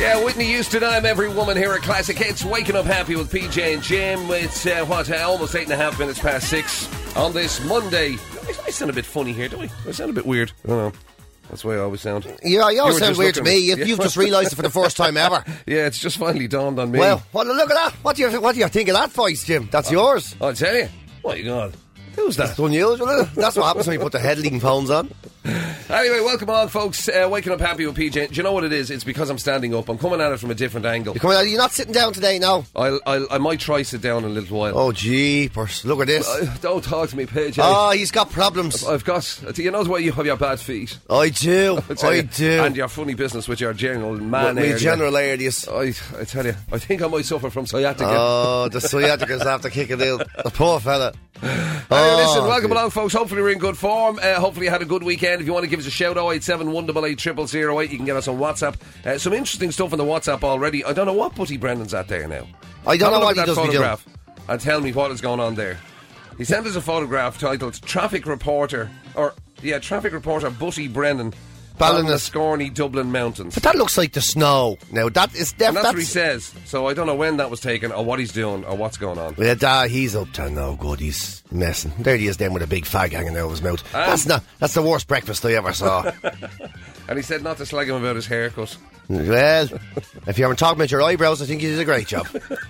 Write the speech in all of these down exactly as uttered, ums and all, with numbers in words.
Yeah, Whitney Houston, I'm Every Woman here at Classic Hits. Waking up happy with P J and Jim. It's, uh, what, uh, almost eight and a half minutes past six on this Monday. I sound a bit funny here, don't we? I sound a bit weird. I don't know. That's the way I always sound. Yeah, you always you sound weird to me. You, yeah. You've just realised it for the first time ever. Yeah, it's just finally dawned on me. Well, well, look at that. What do you, what do you think of that voice, Jim? That's oh, yours. I'll tell you. What you got? Who's that? It's unusual, isn't it? That's what happens when you put the headphones on. Anyway, welcome on, folks. Uh, waking up happy with P J. Do you know what it is? It's because I'm standing up. I'm coming at it from a different angle. You're, coming out, you're not sitting down today, no? I'll, I'll, I might try sit down in a little while. Oh, jeepers. Look at this. Uh, don't talk to me, P J. Oh, he's got problems. I've got... You know why you have your bad feet? I do. I you, do. And your funny business with your general man With area. my general areas. I, I tell you, I think I might suffer from sciatica. Oh, the sciaticas after kicking out. The poor fella. Anyway, Oh, listen, welcome dear. along, folks. Hopefully we're in good form. Uh, hopefully you had a good weekend. If you want to give us a shout, oh eight seven, one eight eight, zero zero zero eight, you can get us on WhatsApp. Uh, some interesting stuff on the WhatsApp already. I don't know what Buddy Brendan's at there now. I don't Have know a look what he at that does be doing. photograph and tell me what is going on there. He sent us a photograph titled Traffic Reporter, or, yeah, Traffic Reporter Buddy Brendan. On the Scorny Dublin Mountains. But that looks like the snow. Now, that is def- And that's, that's what he says. So I don't know when that was taken, or what he's doing, or what's going on. Yeah, da, he's up to no good. He's messing. There he is then with a big fag hanging out of his mouth. And that's not. That's the worst breakfast I ever saw. And he said not to slag him about his haircut. Well, if you haven't talked about your eyebrows, I think you did a great job.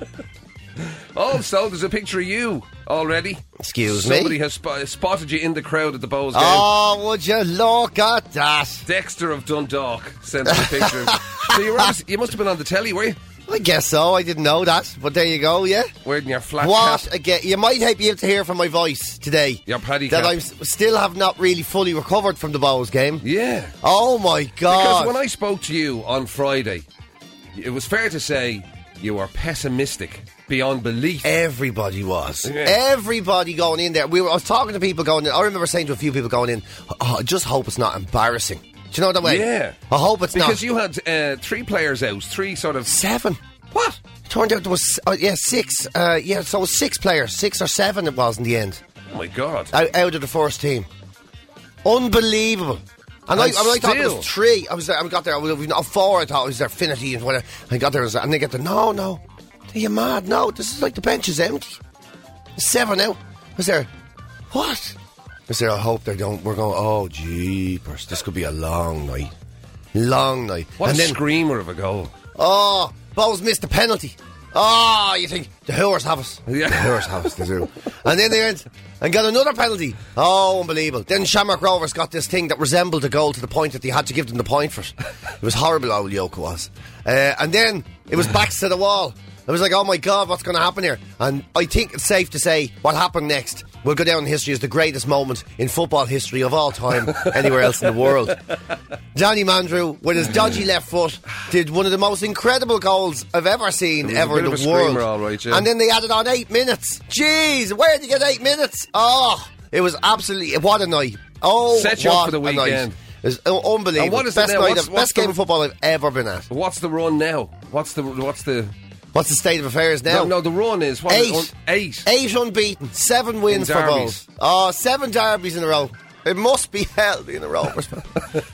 Also, there's a picture of you already. Excuse Somebody me? Somebody has sp- spotted you in the crowd at the Bows game. Oh, would you look at that? Dexter of Dundalk sent us a picture. So you, were obviously, you must have been on the telly, were you? I guess so. I didn't know that, but there you go. Yeah. Wearing your flat What cap. again? You might be able to hear from my voice today. Your paddy that cap. I still have not really fully recovered from the Bows game. Yeah. Oh my God! Because when I spoke to you on Friday, it was fair to say you were pessimistic beyond belief. Everybody was. Yeah. Everybody going in there. We were, I was talking to people going in. I remember saying to a few people going in, oh, I just hope it's not embarrassing. Do you know that way? Yeah. I hope it's because not. Because you had uh, three players out, three sort of... Seven. What? Turned out there was, uh, yeah, six. Uh, yeah, so it was six players. Six or seven it was in the end. Oh my God. Out, out of the first team. Unbelievable. And, And I, I, mean, I thought there still- was three. I was there, I got there, I was not four, I thought it was their Affinity and whatever. I got there, and they get there, no, no. Are you mad? No, this is like the bench is empty. There's seven out. I was there, what? I was there, I hope they don't, we're going, oh, jeepers, this could be a long night. Long night. What and a then, screamer of a goal. oh, Bows missed the penalty. Oh, you think, the Hooers have us. Yeah. The Hooers have us, they do. And then they went and got another penalty. Oh, unbelievable. Then Shamrock Rovers got this thing that resembled a goal to the point that they had to give them the point for it. It was horrible, old Yoko was. Uh, and then it was backs to the wall. I was like, oh my God, what's going to happen here? And I think it's safe to say what happened next will go down in history as the greatest moment in football history of all time anywhere else in the world. Johnny Mandrew, with his dodgy left foot, did one of the most incredible goals I've ever seen was a ever bit in of the a world. screamer, all right, yeah. And then they added on eight minutes. Jeez, where did you get eight minutes? Oh, it was absolutely, what a night. Oh, Set you up what for the a night. weekend. It was uh, unbelievable. And what is it best now? night What's- of, what's best game the- of football I've ever been at. What's the run now? What's the... What's the... What's the state of affairs now? No, no, the run is... What is Eight. it? Un- eight. Eight unbeaten. Seven wins In for derbies. both. Oh, seven derbies in a row. It must be hell being a Rovers fan.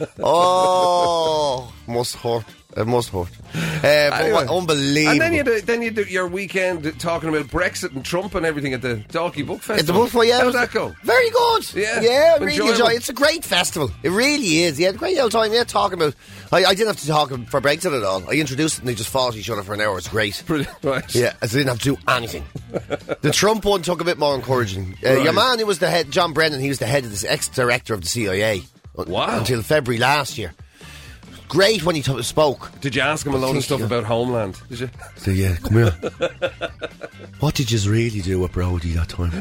Oh, must hurt. It must hurt. Uh, but Anyway. what, unbelievable. And then you do, then you do your weekend talking about Brexit and Trump and everything at the Dalkey Book Festival. At the book, well, yeah, How'd that go? Very good. Yeah. yeah, really Enjoyable. enjoy. It's a great festival. It really is. Yeah, great old time. Yeah, talking about. I, I didn't have to talk for Brexit at all. I introduced it and they just fought each other for an hour. It's great. Right. Yeah, I didn't have to do anything. The Trump one took a bit more encouraging. Uh, Right. Your man, who was the head, John Brennan, he was the head of this ex-director of the C I A. Wow. Until February last year. Great when he t- spoke. Did you ask him a load of think stuff you- about Homeland? Did you? So yeah, come here. What did you really do with Brody that time?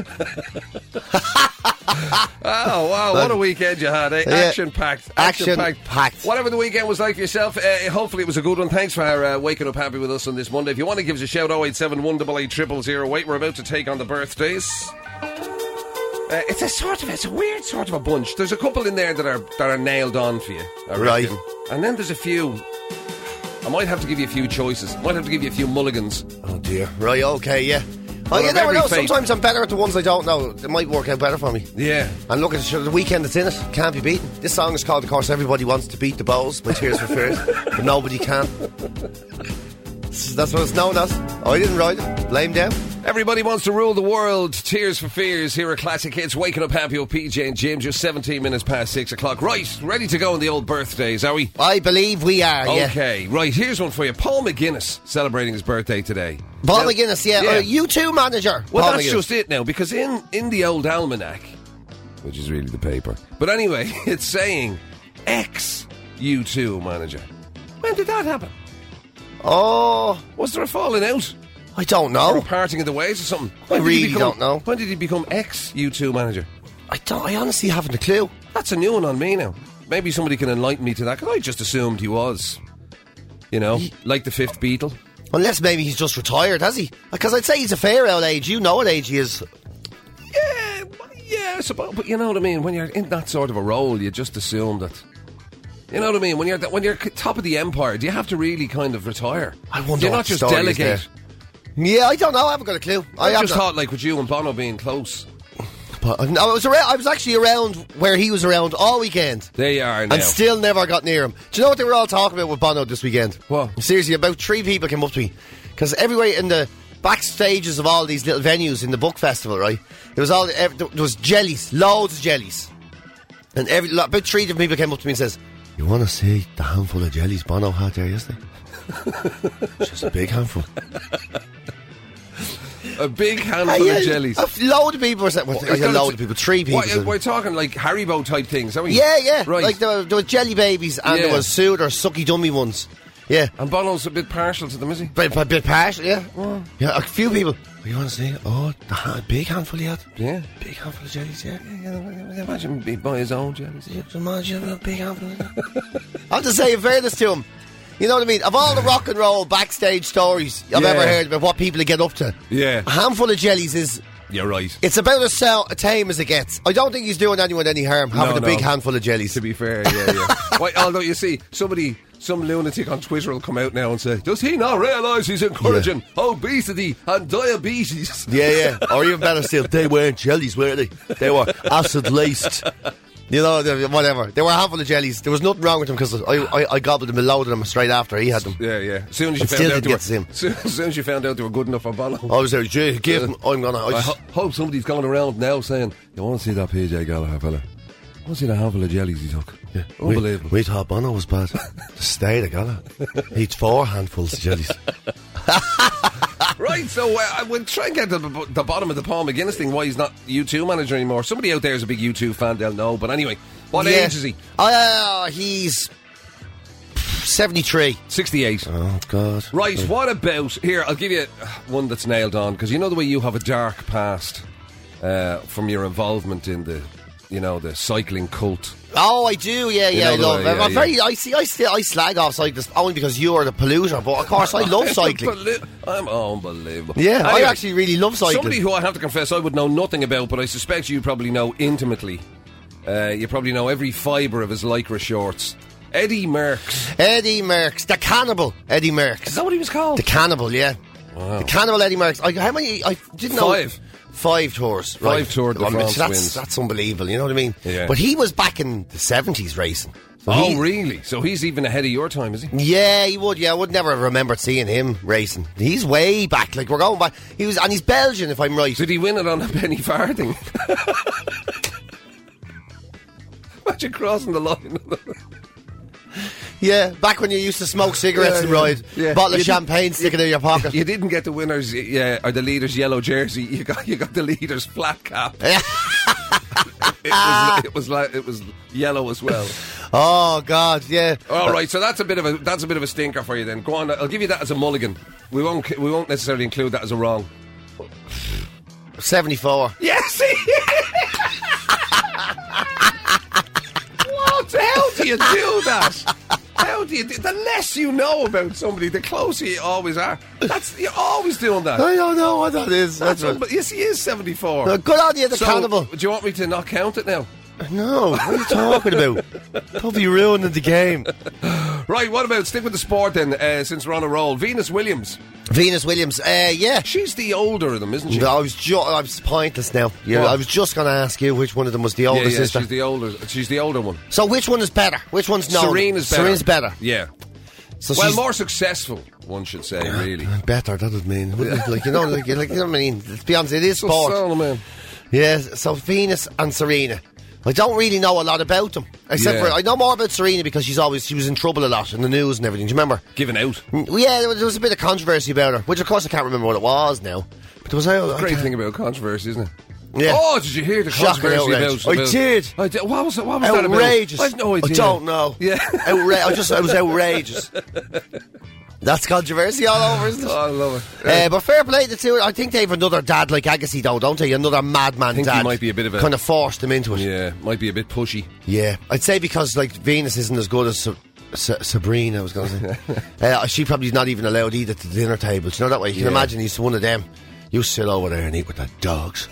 Oh, wow, what a weekend you had, eh? Yeah. Action-packed. Action-packed. Action-packed. Whatever the weekend was like for yourself, uh, hopefully it was a good one. Thanks for uh, waking up happy with us on this Monday. If you want to give us a shout, oh eight seven, one eight eight, zero zero zero eight. We're about to take on the birthdays. Uh, it's a sort of, it's a weird sort of a bunch. There's a couple in there that are that are nailed on for you, I reckon. Right. And then there's a few. I might have to give you a few choices. Might have to give you a few mulligans. Oh dear. Right, okay, yeah. Oh, you have never every know. faith. Sometimes I'm better at the ones I don't know. It might work out better for me. Yeah. And look at the, the weekend that's in it. Can't be beaten. This song is called, of course, Everybody Wants to Beat the Bows by Tears for Fears. But nobody can. That's what it's known as. I didn't write it. Blame them. Everybody wants to rule the world. Tears for Fears. Here are classic hits. Waking up happy with P J and Jim. Just seventeen minutes past six o'clock. Right, ready to go on the old birthdays, are we? I believe we are, yeah. Okay, right. Here's one for you. Paul McGuinness celebrating his birthday today. Paul Now- McGuinness, yeah. yeah. Uh, U two manager. Well, Paul that's McGuinness. just it now, because in, in the old almanac, which is really the paper, but anyway, it's saying ex-U two manager. When did that happen? Oh, Was there a falling out? I don't Or a know. parting of the ways or something? I When did he really become- don't know. When did he become ex-U two manager? I don't. I honestly haven't a clue. That's a new one on me now. Maybe somebody can enlighten me to that, because I just assumed he was, you know, like the fifth Beatle. Unless maybe he's just retired, has he? Because I'd say he's a fair old age. You know what age he is. Yeah, yeah, I suppose, but you know what I mean? When you're in that sort of a role, you just assume that... You know what I mean? When you're when you're top of the empire, do you have to really kind of retire? I wonder Do you what not just story is delegate? Yeah, I don't know. I haven't got a clue. I, I have just not- thought, like, with you and Bono being close. But, no, I was around, I was actually around where he was around all weekend. There you are now. And still never got near him. Do you know what they were all talking about with Bono this weekend? What? Seriously, about three people came up to me. Because everywhere in the backstages of all these little venues in the book festival, right? There was all there was jellies, loads of jellies. And every about three different people came up to me and says, "You want to see the handful of jellies Bono had there yesterday?" Just a big handful. A big handful Uh, yeah, of jellies. A load of people were saying, well, What, a load of people, three people. What, said- we're talking like Haribo type things, are we? yeah, yeah. Right. Like there were, there were jelly babies and Yeah. there was Soother, sucky dummy ones. Yeah. And Bono's a bit partial to them, is he? Bit, a bit partial, yeah. Yeah, a few people. You want to see? Oh, the ha- big handful he had. Yeah. Big handful of jellies, yeah. Yeah, imagine he buy his own jellies. Yeah, imagine a big handful of that. I have to say, in fairness to him, you know what I mean? Of all the rock and roll backstage stories I've Yeah. ever heard about what people get up to, Yeah. a handful of jellies is... You're right. It's about as sou- tame as it gets. I don't think he's doing anyone any harm having No, a big no. handful of jellies. To be fair, yeah, yeah. Well, although you see, somebody, some lunatic on Twitter will come out now and say, "Does he not realise he's encouraging obesity and diabetes?" Yeah, yeah. Or even better still, they weren't jellies, were they? They were acid laced. You know, they- whatever. They were a handful of jellies. There was nothing wrong with them because I, I, I gobbled them and loaded them straight after he had them. Yeah, yeah. As soon as you And found still out didn't they get were, to see him. soon, as soon as you found out they were good enough for Bono. I was like, gee, give them. I'm gonna. I I just, ho- hope somebody's going around now saying, "You want to see that P J Gallagher fella? I want to see the handful of jellies he took." yeah, Unbelievable. We, we thought Bono was bad. The state of Gala. He eats four handfuls of jellies. Right, so uh, I will try and get to the, the bottom of the Paul McGuinness thing, why he's not U two manager anymore. Somebody out there is a big U two fan, they'll know. But anyway, what Yeah. age is he? Uh, he's seventy-three. sixty-eight. Oh, God. Right, what about... Here, I'll give you one that's nailed on, because you know the way you have a dark past uh, from your involvement in the, you know, the cycling cult. Oh, I do, yeah, You yeah, know I the love way, it. yeah, I'm yeah. very, I see, I still, I slag off cyclists only because you are the polluter, but of course I love cycling. Unbelie- I'm unbelievable. Yeah, Anyway, I actually really love cycling. somebody who I have to confess I would know nothing about, but I suspect you probably know intimately. Uh, you probably know every fibre of his lycra shorts. Eddie Merckx. Eddie Merckx, the cannibal Eddie Merckx. Is that what he was called? The cannibal, yeah. Wow. The cannibal Eddie Merckx. I, how many? I didn't know. Five. Five tours. Five right. Tour de I mean, France that's, wins. That's unbelievable, you know what I mean? Yeah. But he was back in the seventies racing. So Oh, he- really? So he's even ahead of your time, is he? Yeah, he would. Yeah, I would never have remembered seeing him racing. He's way back. Like, we're going back. He was, and he's Belgian, if I'm right. Did he win it on a penny farthing? Imagine crossing the line. Yeah, back when you used to smoke cigarettes Yeah, and yeah, ride. yeah. Bottle of You did- champagne sticking in your pocket. You didn't get the winners, yeah, or the leader's yellow jersey. You got you got the leader's flat cap. it, was, it was like it was yellow as well. Oh, God, yeah. All right, so that's a bit of a that's a bit of a stinker for you then. Go on, I'll give you that as a mulligan. We won't we won't necessarily include that as a wrong. seventy-four. Yes. What? How do you do that? How do you do the less you know about somebody, the closer you always are. That's you're always doing that. I don't know what that is. That's That's unbe- yes, he is seventy-four. what, good on you, the So, cannibal. do you want me to not count it now? No, what are you talking about? Don't be ruining the game. Right, what about, stick with the sport then, uh, since we're on a roll. Venus Williams. Venus Williams, uh, yeah. She's the older of them, isn't she? No, I was ju- I was pointless now. Yeah, What? I was just going to ask you which one of them was the older yeah, yeah, sister. she's the older. She's the older one. So which one is better? Which one's no? Serena's better. Serena's better. Yeah. So Well, she's more successful, one should say, really. better. That would mean, wouldn't it? Like you know, like, like you know what I mean. Let's be honest, it is So sport. sound, man. Yeah. So Venus and Serena. I don't really know a lot about them, except Yeah. for I know more about Serena because she's always she was in trouble a lot in the news and everything. Do you remember? Giving out. Mm, Yeah, there was, there was a bit of controversy about her, which of course I can't remember what it was now. But there was a Great thing about controversy, isn't it? Yeah. Oh, did you hear the Shocking controversy outrage. about, I about- did. I did. What was it? What was that about? Outrageous. I have no idea. I don't know. Yeah. Outra- I just I was outrageous. That's controversy all over, isn't it? Oh, I love it. Uh, but fair play to two. I think they have another dad like Agassi, though, don't they? Another madman think he dad. might be a bit of a- kind of forced him into it. Yeah, might be a bit pushy. Yeah, I'd say because like Venus isn't as good as Sa- Sa- Sabrina. I was going to say uh, she probably not even allowed to eat at the dinner table. You know that way. You can Yeah. imagine he's one of them. You sit over there and eat with the dogs.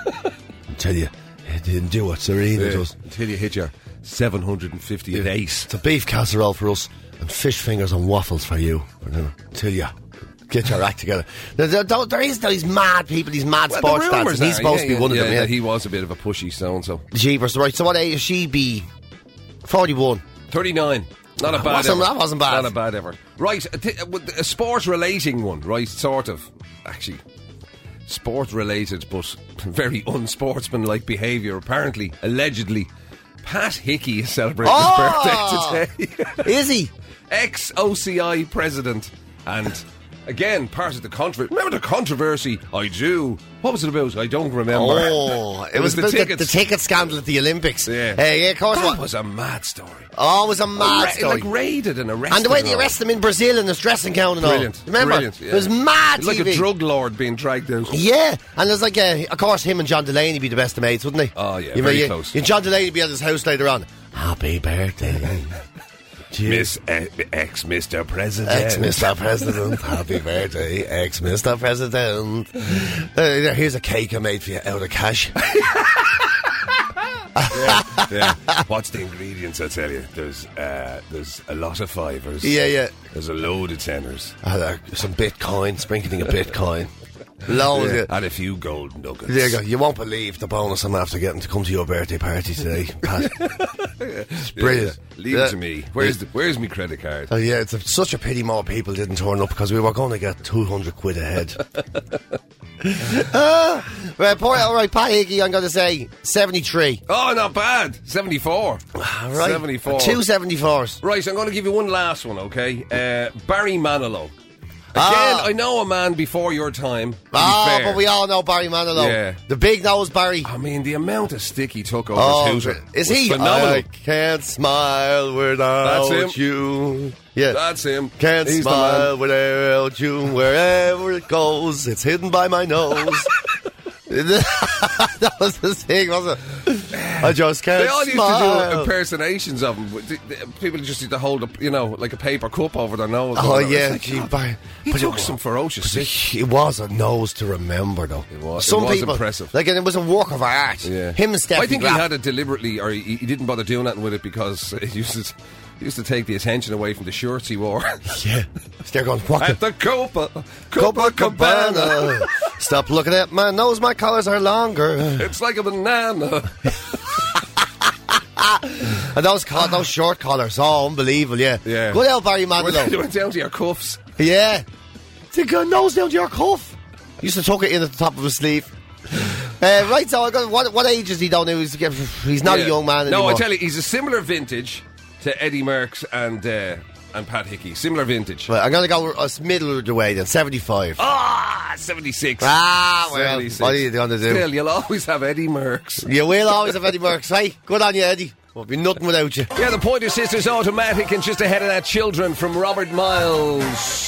I tell you, it didn't do what Serena Yeah, does. until you hit your seven hundred fiftieth ace. It's a beef casserole for us and fish fingers and waffles for you. For dinner. Till you get your act together. There, there, there is these mad people, these mad Well, sports the dads, rumours and he's are, supposed yeah, to be yeah, one yeah, of them. Yeah, yeah, he was a bit of a pushy so-and-so. Jeepers, right. So what age is she be? forty-one. thirty-nine. Not a That bad wasn't- effort. that wasn't bad. Not a bad effort. Right, a, t- a sport-relating one, right, sort of. Actually, sport-related, but very unsportsmanlike behaviour, apparently, allegedly. Pat Hickey is celebrating Oh! his birthday today. Is he? Ex-O C I president. And, again, part of the controversy. Remember the controversy? I do. What was it about? I don't remember. Oh, it, It was, was the about the, tickets. the ticket scandal at the Olympics. Yeah. Uh, yeah, of course. That What? was a mad story. Oh, it was a mad Arre- story. Like raided and arrested. And the way they all. arrested him in Brazil in his dressing gown and all. Brilliant. Remember? Brilliant, yeah. It was mad Like T V. a drug lord being dragged out. Yeah, and there's like, a, of course, him and John Delaney be the best of mates, wouldn't they? Oh, yeah, you very you, close. And John Delaney be at his house later on. Happy birthday. Miss uh, ex Mister President. Ex Mister President, happy birthday, ex Mister President. Uh, here's a cake I made for you out of cash. yeah, yeah. What's the ingredients? I tell you, there's uh, there's a lot of fivers. Yeah, yeah. There's a load of tenors. Uh, some Bitcoin, sprinkling of Bitcoin. Loads Yeah, of and a few gold nuggets. There you go. You won't believe the bonus I'm after getting to come to your birthday party today, Pat. It's brilliant. Yeah, leave Yeah. it to me. Where's the, where's my credit card? Oh yeah, it's a, such a pity more people didn't turn up because we were going to get two hundred quid ahead. uh, right, poor, all right, Pat Hickey, I'm going to say seventy-three. Oh, not bad. seventy-four. All right. seventy-four. Two seventy-fours. Right, so I'm going to give you one last one, okay? Uh, Barry Manilow. Again, Ah. I know a man before your time. to be Ah, fair. but we all know Barry Manilow. Yeah. The big nose Barry. I mean, the amount of stick he took over Oh, his hooter is was he? phenomenal. I can't smile without That's him. you. Yeah. That's him. Can't He's the smile man. without you. Wherever it goes, it's hidden by my nose. That was the thing, wasn't it? I just can't They all used smile. to do impersonations of him. The- the- People just used to hold, a, you know, like a paper cup over their nose. Oh, It's yeah. like, gee, God, Barry- he but took it- some ferocious but stick. It was a nose to remember, though. It was- it Some was people, impressive. Like, and it was a work of art. Yeah. Him and Stephanie I think Graff. he had it deliberately, or he, he didn't bother doing anything with it because it used to, it used to take the attention away from the shirts he wore. Yeah. They're going, what At the... the Copa, Copa Cabana. Copacabana. Stop looking at my nose, my collars are longer. It's like a banana. And those co- those short collars, oh, unbelievable, yeah. Yeah. Good old Barry Went Manilow. went down to your cuffs. Yeah. Take your nose down to your cuff. Used to tuck it in at the top of his sleeve. Uh, right, so I got, what, what age is he down now? He's, he's not Yeah. a young man anymore. No, I tell you, he's a similar vintage to Eddie Merckx and uh, and Pat Hickey. Similar vintage. Right, I'm going to go uh, middle of the way then, seventy-five. Ah, seventy-six. Ah, well, seventy-six. what are you going to do? Still, you'll always have Eddie Merckx. You will always have Eddie Merckx, right? Good on you, Eddie. Won't be nothing without you. Yeah, the Pointer Sisters Automatic, and just ahead of that, Children from Robert Miles.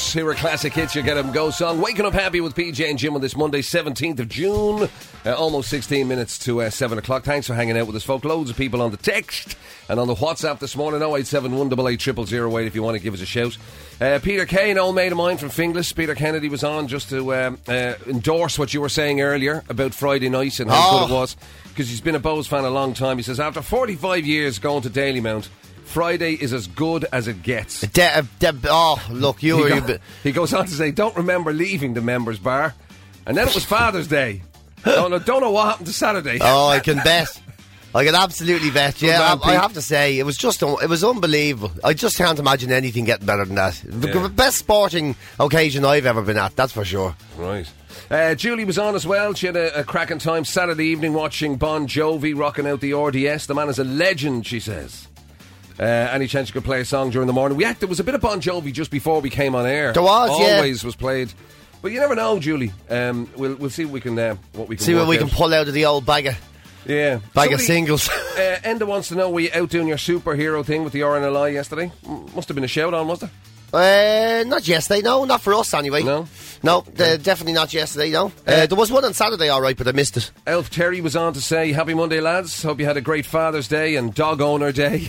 Roots. Here are classic hits. You get them go song. Waking up happy with P J and Jim on this Monday, seventeenth of June. Uh, almost sixteen minutes to uh, seven o'clock. Thanks for hanging out with us, folk. Loads of people on the text and on the WhatsApp this morning. oh eight seven one eight eight zero zero eight if you want to give us a shout. Uh, Peter Kay, an old mate of mine from Finglas. Peter Kennedy was on just to um, uh, endorse what you were saying earlier about Friday night and how Oh. good it was. Because he's been a Bows fan a long time. He says, after forty-five years going to Dalymount, Friday is as good as it gets. De- de- oh, look, you He, were... go- you be- he goes on to say, don't remember leaving the members bar. And then it was Father's Day. don't, know, don't know what happened to Saturday. Oh, I can bet. I can absolutely bet. Yeah, man, I, I Pete. have to say, it was just un- it was unbelievable. I just can't imagine anything getting better than that. The Yeah. g- best sporting occasion I've ever been at, that's for sure. Right. Uh, Julie was on as well. She had a, a cracking time Saturday evening watching Bon Jovi rocking out the R D S. The man is a legend, she says. Uh, any chance you could play a song during the morning? We act, there was a bit of Bon Jovi just before we came on air. There was, yeah. Always was played. But you never know, Julie. Um, we'll we'll see what we can uh, what we can See what work we out. can pull out of the old bag of, Yeah. bag of Somebody- singles. Uh, Enda wants to know, were you out doing your superhero thing with the R N L I yesterday? M- Must have been a shout on, was there? Uh, not yesterday, no, not for us anyway. No? No, uh, definitely not yesterday, no. Uh, there was one on Saturday, alright, but I missed it. Elf Terry was on to say, happy Monday, lads. Hope you had a great Father's Day and Dog Owner Day.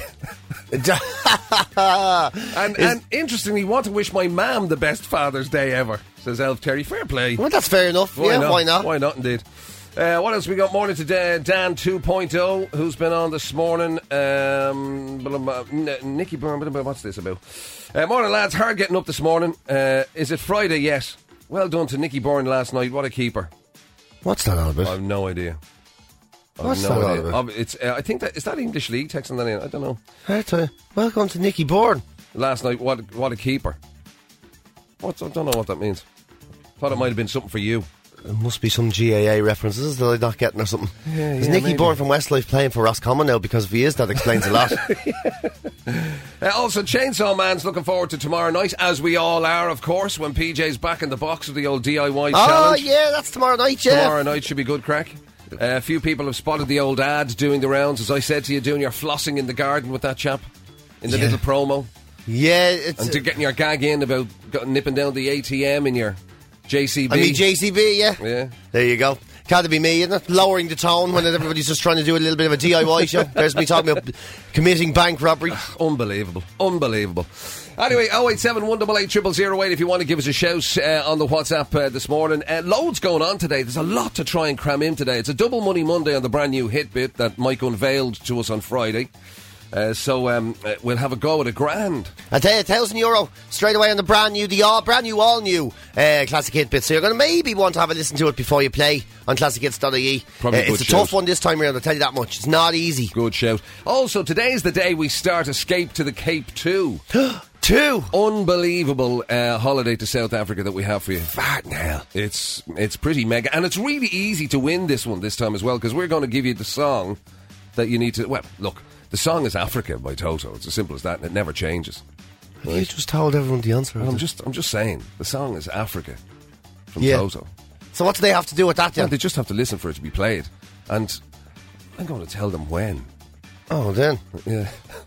and, Is- and interestingly, want to wish my mum the best Father's Day ever, says Elf Terry. Fair play. Well, that's fair enough. Why yeah, not? why not? Why not, indeed. Uh, what else we got? Morning to Dan, Dan two point oh, who's been on this morning. Um, blah, blah, blah, N- Nicky Byrne, blah, blah, what's this about? Uh, morning, lads. Hard getting up this morning. Uh, is it Friday yet? Well done to Nicky Byrne last night. What a keeper. What's that all about? I have no idea. I have What's no that all idea. about? Um, It's, uh, I think that is that English League texting that in. I don't know. Hey, to- welcome to Nicky Bourne. Last night, what what a keeper. What I don't know what that means. Thought it might have been something for you. There must be some G A A references that I'm not getting or something. Yeah, is yeah, Nicky maybe. Bourne from Westlife playing for Roscommon now? Because if he is, that explains a lot. Uh, also, Chainsaw Man's looking forward to tomorrow night, as we all are, of course, when P J's back in the box of the old D I Y Oh, challenge. yeah, that's tomorrow night, yeah. Tomorrow night should be good crack. Uh, a few people have spotted the old ad doing the rounds, as I said to you, doing your flossing in the garden with that chap in the Yeah. little promo. Yeah, it's... And to getting your gag in about go- nipping down the A T M in your J C B. I mean, J C B, yeah. Yeah. There you go. Can't it be me, isn't it? Lowering the tone when everybody's just trying to do a little bit of a D I Y show. There's me talking about committing bank robbery. Unbelievable. Unbelievable. Anyway, oh eight seven one eight eight zero zero eight if you want to give us a shout uh, on the WhatsApp uh, this morning. Uh, loads going on today. There's a lot to try and cram in today. It's a double money Monday on the brand new hit bit that Mike unveiled to us on Friday. Uh, so um, uh, we'll have a go at a grand. I tell you, a thousand euro straight away on the brand new, the all, brand new, all new uh, Classic Hit bit. So you're going to maybe want to have a listen to it before you play on classic hits dot I E. Probably Uh, a it's good a tough shout. one this time around, I'll tell you that much. It's not easy. Good shout. Also, today's the day we start Escape to the Cape two. Two. Unbelievable uh, holiday to South Africa that we have for you. Farting hell. It's it's pretty mega, and it's really easy to win this one this time as well, because we're going to give you the song that you need to. Well, look, the song is Africa by Toto. It's as simple as that, and it never changes. You just told everyone the answer. Well, I'm just I'm just saying the song is Africa from Yeah. Toto. So what do they have to do with that Well, then? they just have to listen for it to be played, and I'm going to tell them when. Oh, then. Yeah,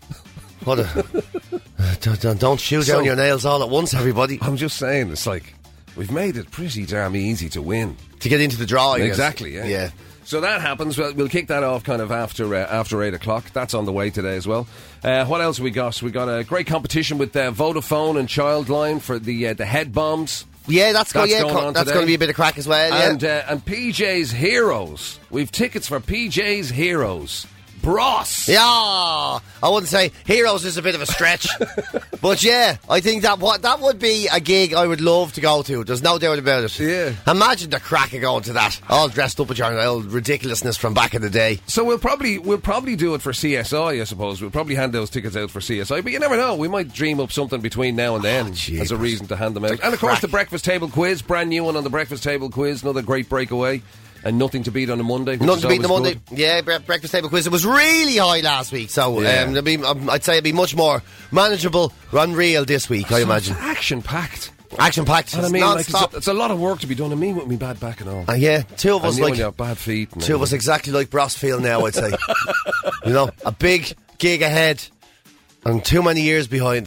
What a... don't, don't- don't shoot So- down your nails all at once, everybody. I'm just saying it's like we've made it pretty damn easy to win. To get into the draw, I guess. Exactly, yeah. Yeah. So that happens. We'll, we'll kick that off kind of after uh, after eight o'clock. That's on the way today as well. Uh, what else we got? We got a great competition with uh, Vodafone and Childline for the uh, the head bombs. Yeah, that's, go, That's yeah, going co- on that's today. going to be a bit of crack as well, yeah. And uh, and P J's Heroes. We've tickets for P J's Heroes. Bros. Yeah, I wouldn't say Heroes is a bit of a stretch, but yeah, I think that what that would be a gig I would love to go to. There's no doubt about it. Yeah. Imagine the crack of going to that, all dressed up with your old ridiculousness from back in the day. So we'll probably we'll probably do it for C S I, I suppose. We'll probably hand those tickets out for C S I, but you never know. We might dream up something between now and then jeepers. as a reason to hand them out. The And of course, crack. the breakfast table quiz, brand new one on the breakfast table quiz. Another great breakaway, and nothing to beat on a Monday. which Nothing is to beat the always Monday. good. Yeah, bre- breakfast table quiz. It was really high last week, so Yeah. um, there'd be, um, I'd say it'd be much more manageable, unreal this week. I imagine Action packed. action packed, And I mean, like, it's, non-stop. a, it's a lot of work to be done. And me with me bad back and all. Uh, yeah, two of And us you like and your bad feet. and two of us everything. exactly like Bros feel now. I'd say, you know, a big gig ahead and too many years behind us.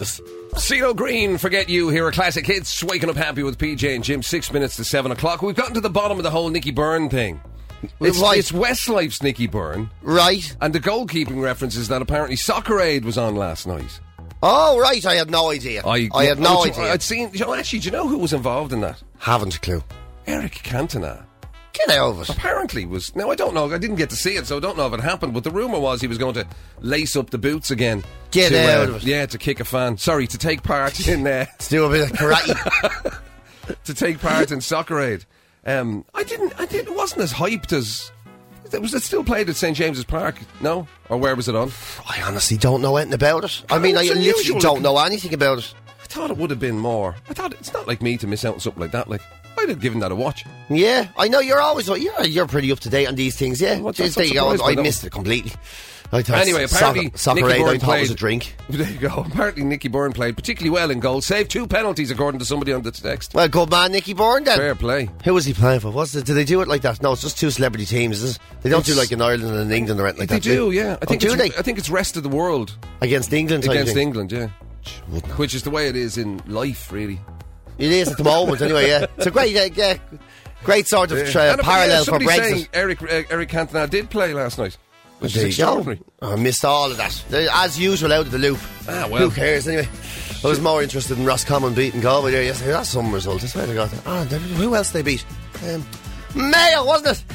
CeeLo Green, Forget You, here are Classic Hits. Waking up happy with P J and Jim, six minutes to seven o'clock. We've gotten to the bottom of the whole Nicky Byrne thing. It's, Right. it's Westlife's Nicky Byrne, Right. and the goalkeeping reference is that apparently Soccer Aid was on last night. Oh, right. I had no idea. I, had no I'd, idea. I'd seen, you know, actually, do you know who was involved in that? Haven't a clue. Eric Cantona. Get out of it. Apparently was. Now, I don't know. I didn't get to see it, so I don't know if it happened. But the rumour was he was going to lace up the boots again. Get to, out uh, of it. Yeah, to kick a fan. Sorry, to take part in... Uh, To do a bit of karate. to take part in Soccer Aid. Um, I didn't... I didn't... It wasn't as hyped as... Was it still played at Saint James's Park? No? Or where was it on? I honestly don't know anything about it. I mean, I It's literally unusual. don't know anything about it. I thought it would have been more. I thought it's not like me to miss out on something like that. Like, I'd have given that a watch. Yeah, I know you're always you're you're pretty up to date on these things. Yeah, Well, Just that's there you go. not surprised by I that missed it completely. I thought Anyway, apparently soccer, soccer Nicky aid, Byrne I thought was played- a drink. There you go. Apparently Nicky Byrne played particularly well in goal. Saved two penalties, according to somebody on the text. Well, good man, Nicky Byrne then. Fair play. Who was he playing for? What's it? Do they do it like that? No, it's just two celebrity teams. Is it? They don't It's- do like in Ireland and in England or anything like They that. do, yeah. I Oh, think do it's, they? I think it's rest of the world Against England type against thing. England, yeah. Wouldn't have. Which is the way it is in life, really. It is at the moment, anyway. Yeah, it's a great, uh, yeah, great sort of uh, And, uh, yeah, parallel for somebody Brexit. saying Eric uh, Eric Cantona did play last night, which There is you go. extraordinary. I missed all of that. They're, as usual, out of the loop. Ah, well. Who cares anyway? I was more interested in Roscommon beating Galway there yesterday. That's some result. I swear to God. Ah, they- who else they beat? Um, Mayo, wasn't it?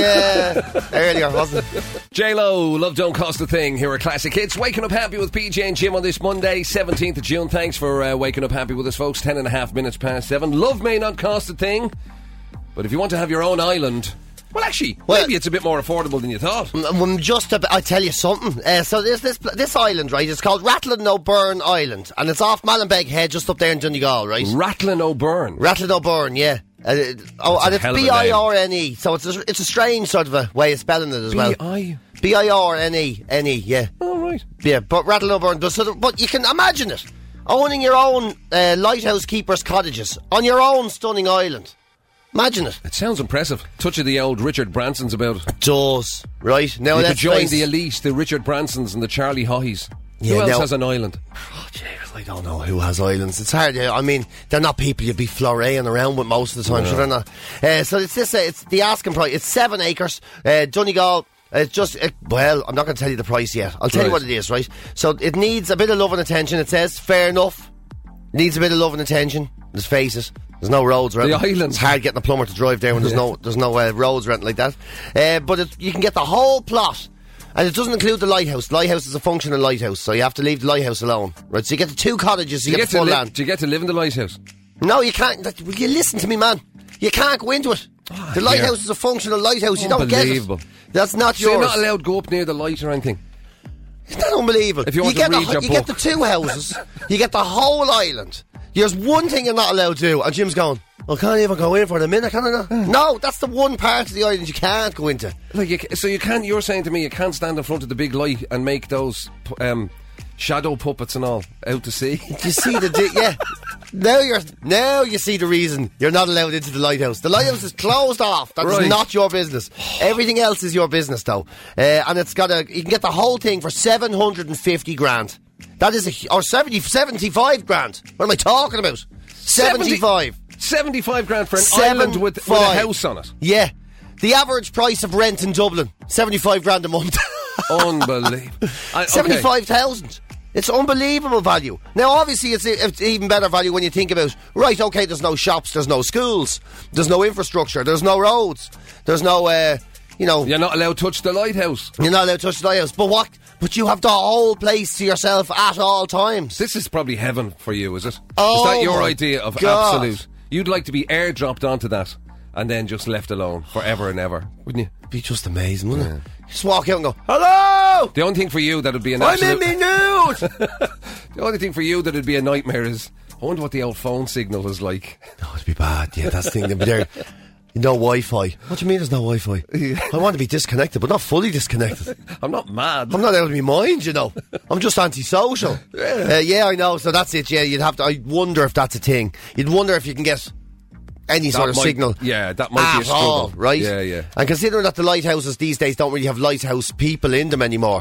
Yeah, earlier, wasn't it? J-Lo, Love Don't Cost a Thing. Here are Classic Hits. Waking up happy with P J and Jim on this Monday, seventeenth of June. Thanks for uh, waking up happy with us, folks. Ten and a half minutes past seven. Love may not cost a thing, but if you want to have your own island, well, actually, Well- maybe it's a bit more affordable than you thought. Mm, just a bit, I tell you something. Uh, so there's this this island, right? It's called Rattling O'Byrne Island, and it's off Mallinbeg Head, just up there in Donegal, right? Rattling O'Byrne. Rattling O'Byrne, yeah. Uh, oh, That's a and it's hell of a B I R N E, so it's a, it's a strange sort of a way of spelling it as well. B I B I R N E, N E, yeah. All right. Yeah, but Rattling O'Byrne does. So, but you can imagine it. Owning your own uh, lighthouse keepers' cottages on your own stunning island. Imagine it. It sounds impressive. Touch of the old Richard Bransons about it. It does, right? Now You could let's join face- the elite, the Richard Bransons and the Charlie Haughys. Yeah, Who else now- has an island? Oh, jeez, I don't know who has islands. It's hard. Yeah, I mean, they're not people you'd be floraying around with most of the time, No. sure they're not. Uh, so it's this. Uh, it's the asking price. It's seven acres. Uh, Donegal. It's just uh, well, I'm not going to tell you the price yet. I'll tell you Right. what it is, right? So it needs a bit of love and attention. It says fair enough. Needs a bit of love and attention. Let's face it. There's no roads around. The it. islands. It's hard getting a plumber to drive there when there's no there's no uh, roads or anything like that. Uh, but it, you can get the whole plot. And it doesn't include the lighthouse. The lighthouse is a functional lighthouse, so you have to leave the lighthouse alone. Right, so you get the two cottages, Do you, you, get, get the to full li- land. do you get to live in the lighthouse? No, you can't. That, will you listen to me, man? You can't go into it. the lighthouse is a functional lighthouse. You don't get it. Unbelievable. That's not So yours. you're not allowed to go up near the light or anything? Isn't that unbelievable? If you want to get read the, your you book. get the two houses. You get the whole island. There's one thing you're not allowed to do, and Jim's going, I can't even go in for a minute, can I not? No, that's the one part of the island you can't go into. Like, you, ca- so you can't. You're saying to me you can't stand in front of the big light and make those pu- um, shadow puppets and all out to sea? You see the di- yeah. Now you're now you see the reason you're not allowed into the lighthouse. The lighthouse is closed off. That's Right. not your business. Everything else is your business, though. Uh, and it's got a. You can get the whole thing for seven hundred and fifty grand. That is a hu- or seventy seventy-five grand. What am I talking about? Seventy-five. seventy-five grand for an island with, with a Seven-five. house on it. Yeah. The average price of rent in Dublin seventy-five grand a month. Unbelievable. I- okay. Seventy-five thousand. It's unbelievable value. Now, obviously, it's, it's even better value when you think about, right, okay, there's no shops, there's no schools, there's no infrastructure, there's no roads, there's no, uh, you know, You're not allowed to touch the lighthouse. you're not allowed to touch the lighthouse. But what? But you have the whole place to yourself at all times. This is probably heaven for you, is it? Oh, is that your my idea of God. absolute? You'd like to be airdropped onto that and then just left alone forever and ever, wouldn't you? It'd be just amazing, wouldn't it? Just walk out and go, hello! The only thing for you that would be an I'm absolute... in me nude! The only thing for you that would be a nightmare is, I wonder what the old phone signal is like. Oh, it'd be bad. Yeah, that's the thing. They'd be there. No Wi-Fi. What do you mean there's no Wi-Fi? I want to be disconnected, but not fully disconnected. I'm not mad. I'm not out of my mind, you know. I'm just antisocial. Yeah. Uh, yeah, I know. So that's it. Yeah, you'd have to. I wonder if that's a thing. You'd wonder if you can get any That sort of might- signal. yeah, that might be a at struggle. all, right? Yeah, yeah. And considering that the lighthouses these days don't really have lighthouse people in them anymore,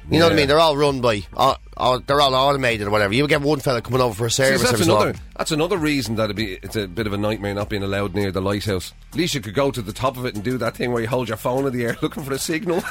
You know what I Yeah. mean? They're all run by, uh, uh, they're all automated or whatever. You get one fella coming over for a See, service that's every so another. often. That's another reason that it'd be. It's a bit of a nightmare not being allowed near the lighthouse. At least you could go to the top of it and do that thing where you hold your phone in the air looking for the signal.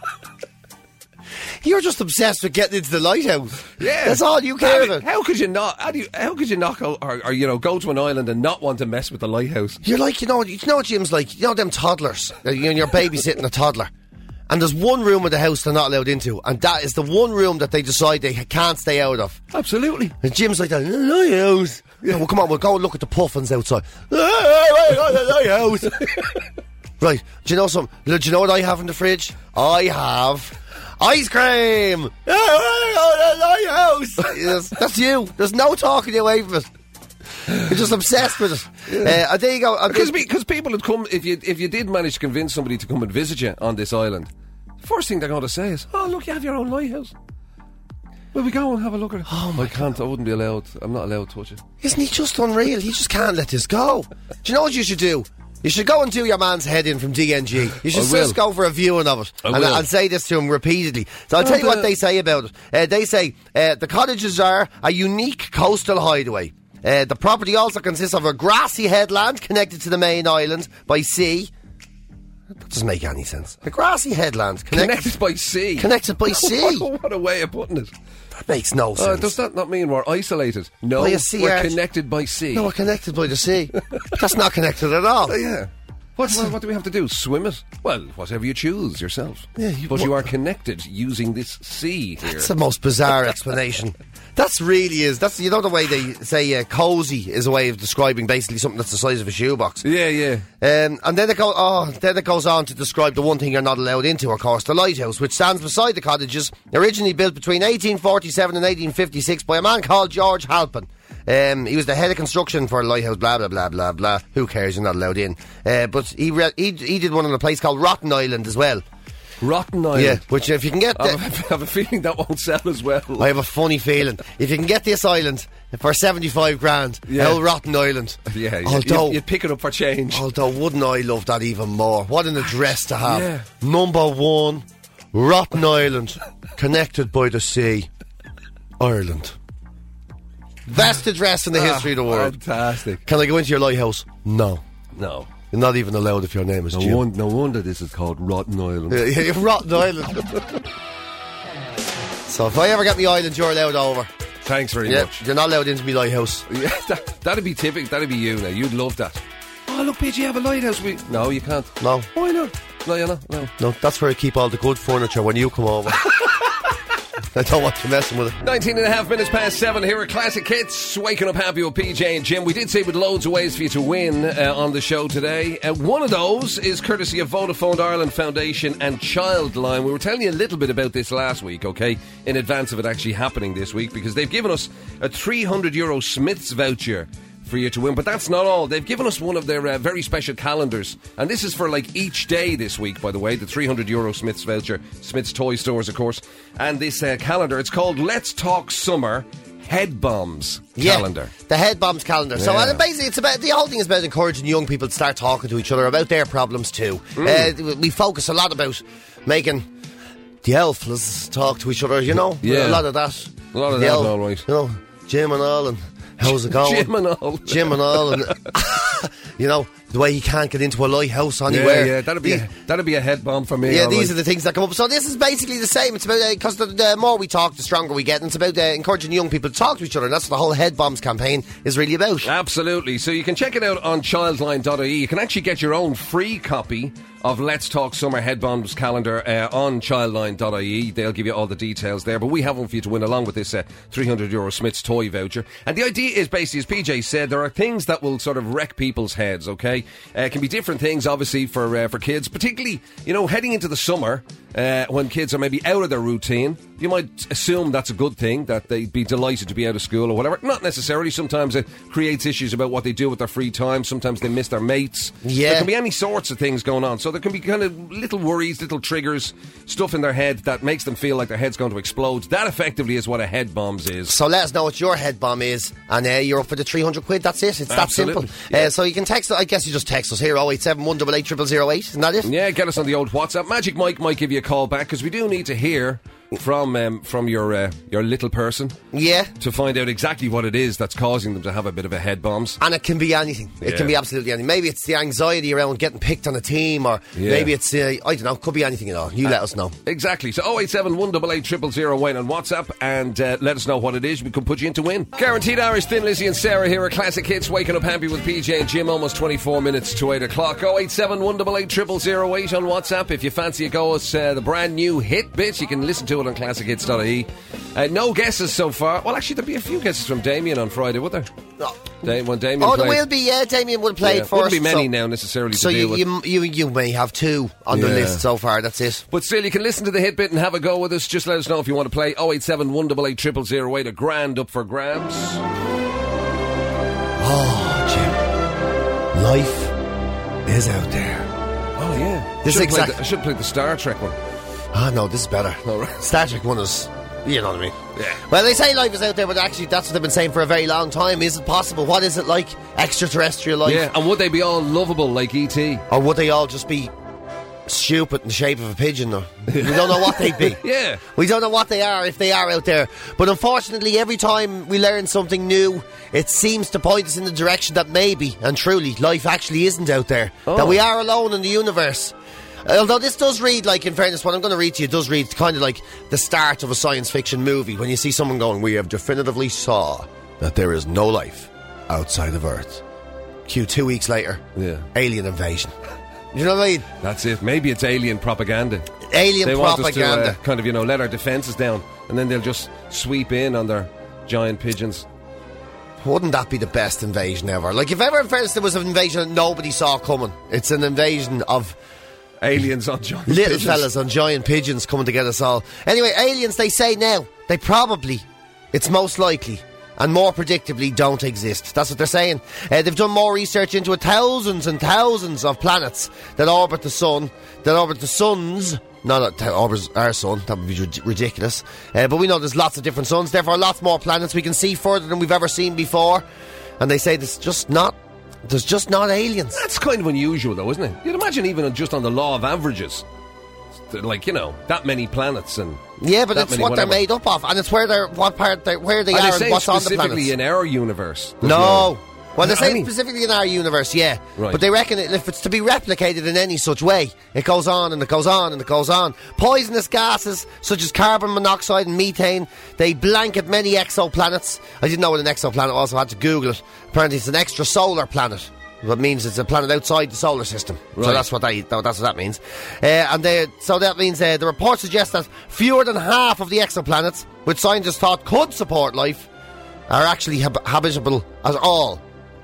You're just obsessed with getting into the lighthouse. Yeah, That's all you care I mean, about. How could you not? How, do you, how could you not go or, or you know go to an island and not want to mess with the lighthouse? You're like, you know, you know what Jim's like? You know them toddlers? Uh, you know, you're babysitting a toddler. And there's one room of the house they're not allowed into. And that is the one room that they decide they can't stay out of. Absolutely. And Jim's like, the lighthouse. Yeah, well, come on, we'll go and look at the puffins outside. The lighthouse. Right, do you know something? Do you know what I have in the fridge? I have ice cream. Yes, that's you. There's no talking you away from it. You're just obsessed with it. Uh, there you go. Uh, Because because people would come if you if you did manage to convince somebody to come and visit you on this island. First thing they're going to say is, "Oh, look, you have your own lighthouse. Will we go and have a look at it?" Oh, I can't. I wouldn't be allowed. I'm not allowed to touch it. Isn't he just unreal? He just can't let this go. Do you know what you should do? You should go and do your man's head in from D N G. You should I will. just go for a viewing of it. I and, will. and say this to him repeatedly. So I'll tell you the- what they say about it. Uh, they say uh, the cottages are a unique coastal hideaway. Uh, the property also consists of a grassy headland connected to the main island by sea. That doesn't make any sense. A grassy headland connected, Connected by sea. connected by sea. What a way of putting it. That makes no Uh, sense. does that not mean we're isolated? No, By a sea we're arch. connected by sea. No, we're connected by the sea. That's not connected at all. Oh, yeah. What, what, what do we have to do? Swim it? Well, whatever you choose yourself. Yeah, you- but you what- are connected using this sea here. That's the most bizarre explanation. That's really is. That's, you know, the way they say uh, cozy is a way of describing basically something that's the size of a shoebox. Yeah, yeah. Um, and then it go, oh, then it goes on to describe the one thing you're not allowed into, of course, the lighthouse, which stands beside the cottages, originally built between eighteen forty-seven and eighteen fifty-six by a man called George Halpin. Um, he was the head of construction for a lighthouse, blah, blah, blah, blah, blah. Who cares? You're not allowed in. Uh, but he, re- he he did one on a place called Rotten Island as well. Rotten Island. Yeah, which if you can get... I The, have, I have a feeling that won't sell as well. I have a funny feeling. If you can get this island for seventy-five grand, Yeah. old Rotten Island. yeah, you- Although, you'd, you'd pick it up for change. although wouldn't I love that even more? What an address to have. Yeah. Number one, Rotten Island, connected by the sea, Ireland. Best address in the history of the world. Fantastic. Can I go into your lighthouse? No. No. You're not even allowed if your name is No, Jim. won- no wonder this is called Rotten Island. Yeah, yeah, Rotten Island. So if I ever get my island, you're allowed over. Thanks very Yeah, much. you're not allowed into my lighthouse. Yeah, that, that'd be typical. That'd be you now. You'd love that. Oh, look, P G, you have a lighthouse. We... No, you can't. No. Why not? No, you're not. No. No, that's where I keep all the good furniture when you come over. I don't want you messing with it. nineteen and a half minutes past seven here at Classic Hits. Waking up happy with P J and Jim. We did say with loads of ways for you to win uh, on the show today. Uh, one of those is courtesy of Vodafone Ireland Foundation and Childline. We were telling you a little bit about this last week, okay, in advance of it actually happening this week, because they've given us a three hundred euro Smiths voucher for you to win. But that's not all. They've given us one of their uh, very special calendars, and this is for like each day this week, by the way, the three hundred euro Smiths voucher, Smiths Toy Stores, of course. And this uh, calendar, it's called Let's Talk Summer Head Bombs Calendar. Yeah, the Head Bombs calendar. So Yeah. uh, basically, it's about the whole thing is about encouraging young people to start talking to each other about their problems too. Mm. Uh, we focus a lot about making the elfless talk to each other. You know, Yeah. a lot of that. A lot of The that, elf- all right. You know, Jim and all, and how's it going? Jim and all. Jim and all, and you know the way he can't get into a lighthouse Yeah, anywhere. yeah, that'd be The- a, that'd be a head bomb for me. Yeah, all these right. are the things that come up. So this is basically the same. It's about because the, the more we talk, the stronger we get. And it's about uh, encouraging young people to talk to each other. And that's what the whole Head Bombs campaign is really about. Absolutely. So you can check it out on childline dot I E. You can actually get your own free copy of Let's Talk Summer Head Bombs calendar uh, on childline dot I E. They'll give you all the details there. But we have one for you to win along with this uh, three hundred euro Smith's toy voucher. And the idea is basically, as P J said, there are things that will sort of wreck people's heads, okay? Uh, it can be different things, obviously, for uh, for kids, particularly, you know, heading into the summer uh, when kids are maybe out of their routine. You might assume that's a good thing, that they'd be delighted to be out of school or whatever. Not necessarily. Sometimes it creates issues about what they do with their free time. Sometimes they miss their mates. Yeah. There can be any sorts of things going on. So there can be kind of little worries, little triggers, stuff in their head that makes them feel like their head's going to explode. That effectively is what a head bombs is. So let us know what your head bomb is, and uh, you're up for the three hundred quid. That's it. It's that Absolutely. simple. Yeah. Uh, so you can text. I guess you just text us here. Oh eight seven one eight eight zero zero eight. Isn't that it? Yeah, get us on the old WhatsApp. Magic Mike might give you a call back because we do need to hear from um, from your uh, your little person Yeah. to find out exactly what it is that's causing them to have a bit of a head bombs. And it can be anything. It Yeah. can be absolutely anything. Maybe it's the anxiety around getting picked on a team, or Yeah. maybe it's, uh, I don't know, could be anything at all. You let us know. Exactly. So oh eight seven, one eight eight, zero zero zero Wayne on WhatsApp, and uh, let us know what it is. We can put you in to win. Guaranteed Irish, Thin Lizzy and Sarah here at Classic Hits, waking up happy with P J and Jim, almost twenty-four minutes to eight o'clock. oh eight seven, one eight eight, zero zero zero eight on WhatsApp. If you fancy a go, it's uh, the brand new hit bit. You can listen to it on classic hits dot I E. Uh, no guesses so far. Well, actually, there'll be a few guesses from Damien on Friday, would there? No. Da- when Damien Oh, there played. will be, yeah, Damien will play Yeah, it first. wouldn't be many so, now necessarily So to deal you, with. you, you, you may have two on the Yeah. list so far, that's it. But still, you can listen to the hit bit and have a go with us. Just let us know if you want to play. oh eight seven, one eight eight, zero zero zero eight. A grand up for grabs. Oh, Jim. Life is out there. Oh, yeah. This Should've exact- played the, I should have played the Star Trek one. Ah, no, this is better. All right. Star Trek one is, you know what I mean. Yeah. Well, they say life is out there, but actually that's what they've been saying for a very long time. Is it possible? What is it like? Extraterrestrial life? Yeah, and would they be all lovable like E T? Or would they all just be stupid in the shape of a pigeon? Or we don't know what they'd be. Yeah. We don't know what they are, if they are out there. But unfortunately, every time we learn something new, it seems to point us in the direction that maybe, and truly, life actually isn't out there. Oh. That we are alone in the universe. Although this does read like, in fairness, what I'm going to read to you does read kind of like the start of a science fiction movie, when you see someone going, we have definitively saw that there is no life outside of Earth. Cue two weeks later, Yeah. alien invasion. You know what I mean? That's it. Maybe it's alien propaganda. Alien They want us to propaganda. uh, kind of, you know, let our defences down, and then they'll just sweep in on their giant pigeons. Wouldn't that be the best invasion ever? Like, if ever in fairness there was an invasion that nobody saw coming, it's an invasion of Aliens on giant little pigeons. fellas on giant pigeons coming to get us all. Anyway, aliens, they say now, they probably, it's most likely, and more predictably, don't exist. That's what they're saying. Uh, they've done more research into it. Thousands and thousands of planets that orbit the sun, that orbit the suns. Not that orbits our sun, that would be rid- ridiculous. Uh, but we know there's lots of different suns, therefore lots more planets we can see further than we've ever seen before. And they say there's just not, there's just not aliens. That's kind of unusual, though, isn't it? You'd imagine even just on the law of averages, like, you know, that many planets and Yeah, but that it's many what whatever. they're made up of, and it's where they're, what part, they're, where they Are are, they and saying what's on the specifically planets. in our universe? There's No. Well, they're I saying mean- specifically in our universe, yeah. Right. But they reckon it, if it's to be replicated in any such way, it goes on and it goes on and it goes on. Poisonous gases such as carbon monoxide and methane, they blanket many exoplanets. I didn't know what an exoplanet was, I had to Google it. Apparently it's an extrasolar planet. That means it's a planet outside the solar system. So Right. that's what they, that's what that means. Uh, and they, so that means uh, the report suggests that fewer than half of the exoplanets, which scientists thought could support life, are actually hab- habitable at all.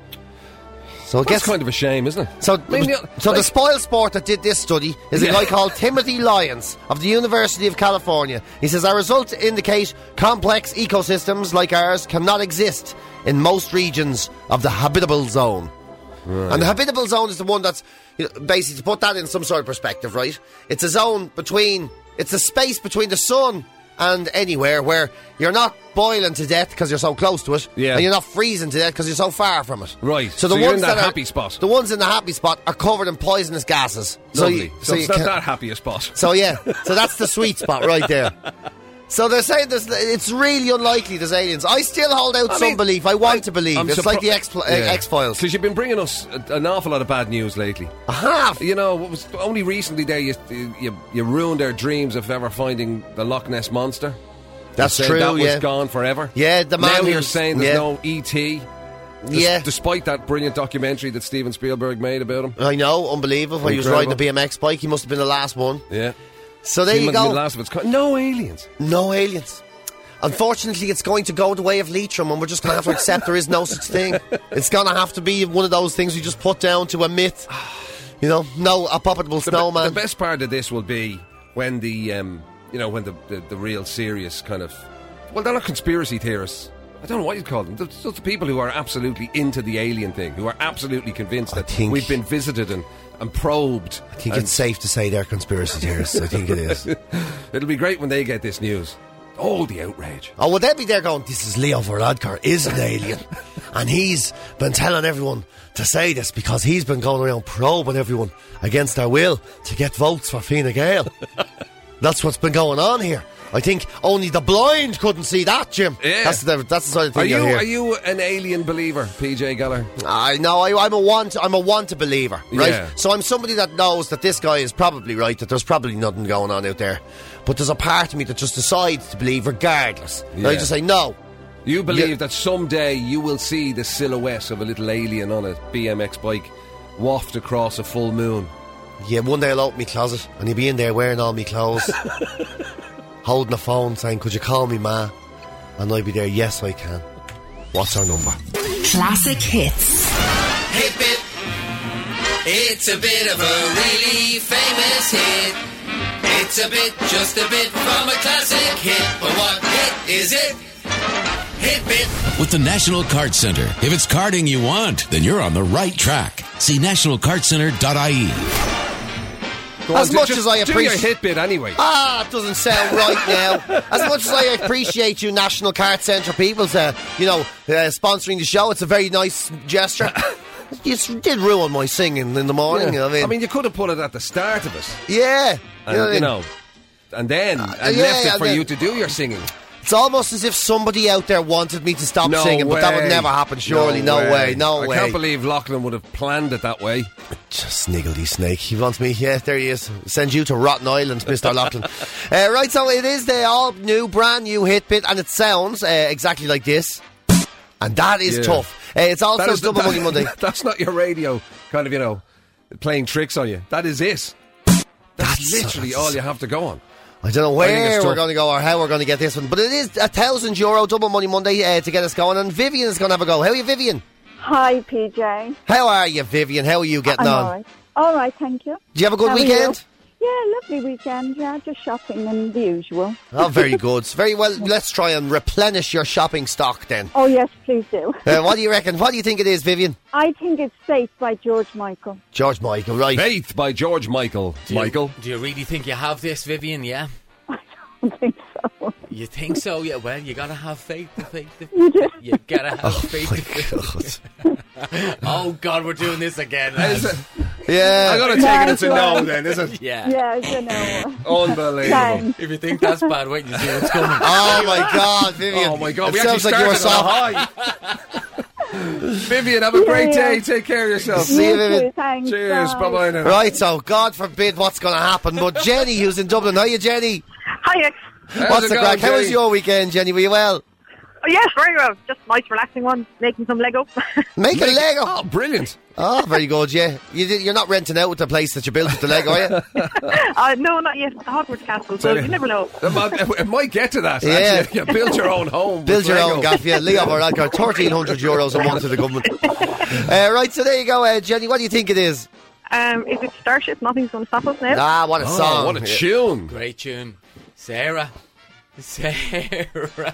So I That's guess kind of a shame, isn't it? so. I mean, you know, so the like- spoil sport that did this study is a Yeah. guy called Timothy Lyons of the University of California. He says our results indicate complex ecosystems like ours cannot exist in most regions of the habitable zone. Right. And the habitable zone is the one that's, you know, basically, to put that in some sort of perspective, right? It's a zone between, it's a space between the sun and anywhere where you're not boiling to death because you're so close to it, Yeah. and you're not freezing to death because you're so far from it. Right. So the So you're ones in that are- happy spot. The ones in the happy spot are covered in poisonous gases. Lovely. So, So you, it's so not you that can't- happy a spot. So yeah, so that's the sweet spot right there. So they're saying there's, it's really unlikely there's aliens. I still hold out I some mean, belief. I want I'm- to believe. I'm It's surpri- like the X, uh, X-Files. Because you've been bringing us a- an awful lot of bad news lately. I have. You know, what was only recently there you, you you ruined our dreams of ever finding the Loch Ness Monster. That's You said true, That was yeah. gone forever. Yeah, the man Now who you're was- saying there's yeah. no E T. Yeah. Despite that brilliant documentary that Steven Spielberg made about him. I know, unbelievable. When he was Incredible. riding a B M X bike, he must have been the last one. Yeah. So there He you must have been go. the last of its kind. No aliens. No aliens. Unfortunately, it's going to go the way of Leitrim, and we're just going to have to accept there is no such thing. It's going to have to be one of those things we just put down to a myth. You know, no abominable The, be- snowman. the best part of this will be when the, um, you know, when the, the, the real serious kind of, well, they're not conspiracy theorists. I don't know what you'd call them. They're just the people who are absolutely into the alien thing, who are absolutely convinced I that think- we've been visited and, and probed. I think and it's safe to say they're conspiracy theorists. I think it is. It'll be great when they get this news. Oh, the outrage. Oh, would they be there going, this is Leo Varadkar, is an alien. And he's been telling everyone to say this because he's been going around probing everyone against their will to get votes for Fine Gael. That's what's been going on here. I think only the blind couldn't see that, Jim. Yeah. That's the that's the sort of thing Are you you're here. are you an alien believer, P J Geller? I know. I, I'm a want. I'm a want a believer, right? Yeah. So I'm somebody that knows that this guy is probably right. That there's probably nothing going on out there, but there's a part of me that just decides to believe, regardless. Yeah. I just say no. You believe Yeah. that someday you will see the silhouette of a little alien on a B M X bike waft across a full moon. Yeah, one day I'll open my closet and he'll be in there wearing all my clothes, holding the phone, saying, "Could you call me, ma?" And I'll be there. Yes, I can. What's our number? Classic hits. Hit bit. It's a bit of a really famous hit. It's a bit, just a bit from a classic hit. But what hit is it? Hit bit. With the National Kart Centre. If it's karting you want, then you're on the right track. See national kart centre dot I E. Go As on, much just as I do your appreciate- hit bit anyway. Ah, it doesn't sound right now. As much as I appreciate you, National Kart Centre people, uh, you know, uh, sponsoring the show, it's a very nice gesture. You just did ruin my singing in the morning. Yeah. I mean, I mean, you could have put it at the start of it, yeah, and, you know, what I you mean? know, and then and yeah, left it and for then- you to do your singing. It's almost as if somebody out there wanted me to stop No singing, but that would way. never happen. Surely, no, way. no I way. can't believe Lachlan would have planned it that way. Just sniggledy snake. He wants me. Yeah, there he is. Send you to Rotten Island, Mister Lachlan. Uh, right, so it is the all new, brand new hit bit, and it sounds uh, exactly like this. And that is Yeah. tough. Uh, it's also That is the- Double that- Money Monday. That's not your radio kind of, you know, playing tricks on you. That is it. That's, That's- literally that's- all you have to go on. I don't know I think where it's we're tough. going to go or how we're going to get this one, but it is a thousand euro Double Money Monday uh, to get us going, and Vivian is going to have a go. How are you, Vivian? Hi, P J. How are you, Vivian? How are you getting I'm on? all right. All right, thank you. Do you have a good How are weekend? Yeah, lovely weekend. Yeah, just shopping and the usual. Oh, very good. Very well. Let's try and replenish your shopping stock then. Oh, yes, please do. Uh, what do you reckon? What do you think it is, Vivian? I think it's Safe by George Michael. George Michael, right. Faith by George Michael. Do you- Michael. Do you really think you have this, Vivian? Yeah? I don't think so. You think so? Yeah, well, you gotta have faith to faith. To, You do? you gotta have Oh, faith my to faith. Oh, God, we're doing this again, Is lads. it- Yeah. I'm going to No, take it it's a go no on. then, is it? Yeah. Yeah, you know. Unbelievable. Thanks. If you think that's bad, wait and you see what's coming. Oh my God, Vivian! Oh my God, It we actually sounds like you were started on a soft. high. Vivian, have a great Yeah, yeah. day. Take care of yourself. See you, You Vivian. too, thanks. Cheers. Bye bye now. Right, so God forbid what's going to happen. But Jenny, who's in Dublin, how are you, Jenny? Hiya. How's What's it the going, crack? How was Jenny? your weekend, Jenny? Were you well? Oh, yes, very well. Just a nice, relaxing one. Making some Lego. Make a Lego. Oh, brilliant. Oh, very good. Yeah, you did, you're not renting out with the place that you built with the Lego, are you? uh, no, not yet. The Hogwarts Castle, so Tell you. you never know. It might, it might get to that. Yeah. actually. You build your own home. Build with your Lego. own gaff, yeah. Leo Varadkar, thirteen hundred euros a month to the government. Uh, right, so there you go, uh, Jenny. What do you think it is? Um, is it Starship? Nothing's going to stop us now. Ah, what a Oh, song! what a tune. Great tune. Sarah. Sarah.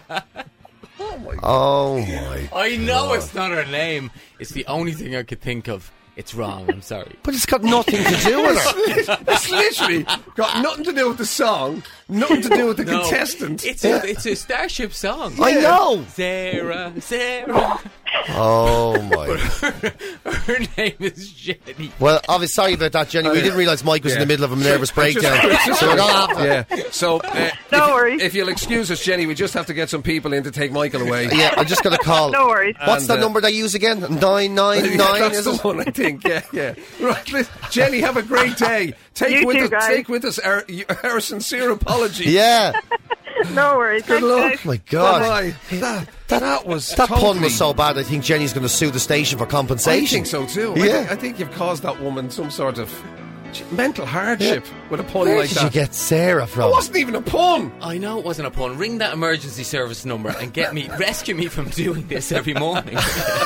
Oh my! I know it's not her name. It's the only thing I could think of. It's wrong. I'm sorry. But it's got nothing to do with her. It's literally got nothing to do with the song, nothing to do with the No, contestant. It's a, it's a Starship song. I know. Sarah. Sarah. Oh my! Her name is Jenny. Well, obviously, sorry about that, Jenny. We didn't realise Mike was in Yeah. the middle of a nervous breakdown, Just- so we're gonna have to. Yeah. So, uh, No if, worries. If you'll excuse us, Jenny, we just have to get some people in to take Michael away. Yeah, I'm just gonna call. No worries. What's And, the uh, number they use again? Nine nine Yeah, nine. that's Is the it? one, I think. Yeah, yeah. Right, listen, Jenny, have a great day. Take You with too, us, guys. take with us our, our sincere apology. Yeah. No worries. Good Thanks, luck. guys. Oh my God. Bye-bye. That, that was That pun totally- was so bad. I think Jenny's going to sue the station for I compensation. think so too. I, Yeah. think, I think you've caused that woman some sort of mental hardship with a pun Where like did that. you get Sarah It from? wasn't even a pun. I know it wasn't a pun. Ring that emergency service number and get me, rescue me from doing this every morning.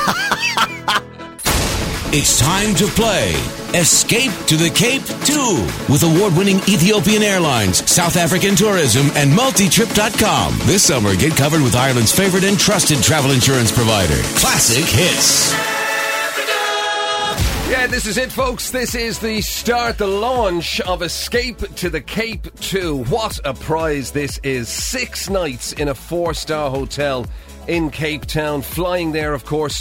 It's time to play Escape to the Cape two with award-winning Ethiopian Airlines, South African Tourism, and Multitrip dot com. This summer, get covered with Ireland's favorite and trusted travel insurance provider, Classic Hits. Yeah, this is it, folks. This is the start, the launch of Escape to the Cape two. What a prize this is. Six nights in a four-star hotel in Cape Town. Flying there, of course,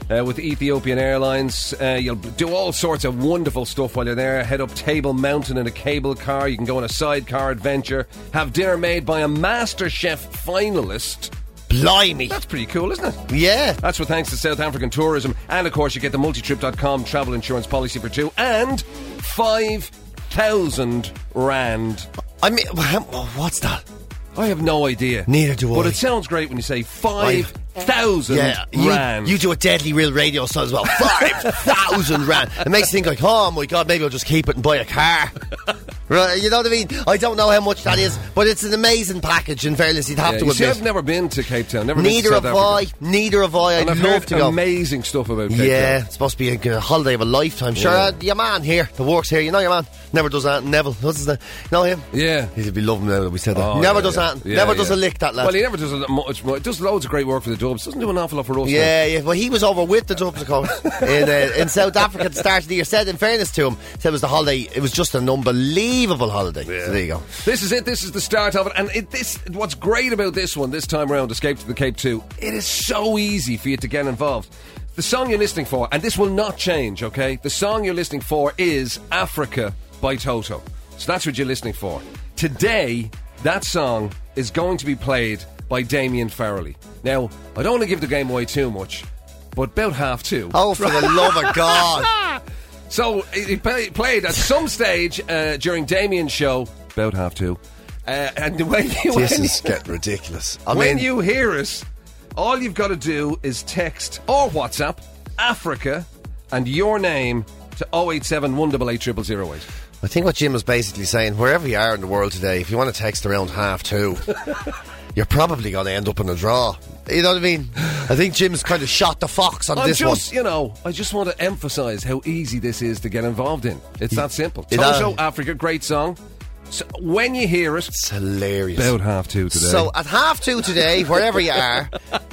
uh, with Ethiopian Airlines. Uh, you'll do all sorts of wonderful stuff while you're there. Head up Table Mountain in a cable car. You can go on a sidecar adventure. Have dinner made by a Master Chef finalist. Blimey. That's pretty cool, isn't it? Yeah. That's with thanks to South African Tourism. And, of course, you get the multitrip dot com travel insurance policy for two and five thousand rand. I mean, what's that? I have no idea. Neither do I. But it sounds great when you say five thousand yeah, rand. You, you do a deadly real radio style as well. five thousand rand. It makes you think like, oh my God, maybe I'll just keep it and buy a car. Right, you know what I mean? I don't know how much that is, but it's an amazing package. In fairness, you'd have yeah, to you admit. See, I've never been to Cape Town. Never Neither been to have South I. Africa. Neither have I. I'd and I've love heard to go. amazing stuff about Cape yeah, Town. it's supposed to be a, a holiday of a lifetime. Sure, Yeah. uh, your man here, that works here, you know your man, never does that. Neville, what's his name? You know him? Yeah. He'd be loving now that we said that. Oh, never yeah, does yeah. that. Yeah, never yeah. does a lick, that lad. Well, he never does a much more. It does loads of great work for the Dubs. Doesn't do an awful lot for us. Yeah, yeah. Well, he was over with the Dubs, of course, in uh, in South Africa at the start of the year. Said, in fairness to him, said it was the holiday. It was just an unbelievable holiday. Yeah. So there you go. This is it. This is the start of it. And it, this, what's great about this one, this time around, Escape to the Cape two, it is so easy for you to get involved. The song you're listening for, and this will not change, okay? The song you're listening for is Africa by Toto. So that's what you're listening for. Today, that song is going to be played by Damien Farrelly. Now, I don't want to give the game away too much, but about half two. Oh, for the love of God. So, he play, played at some stage uh, during Damien's show, about half two. Uh, and when you, This when is you, getting ridiculous. I when mean, you hear it, all you've got to do is text or WhatsApp Africa and your name to oh eight seven, one eight eight, zero zero zero eight. I think what Jim was basically saying, wherever you are in the world today, if you want to text around half two, you're probably going to end up in a draw. You know what I mean? I think Jim's kind of shot the fox on I'm this just, one. you know, I just want to emphasise how easy this is to get involved in. It's that simple. It Toto, is. Africa, great song. So when you hear it, It's hilarious. about half two today. So at half two today, wherever you are,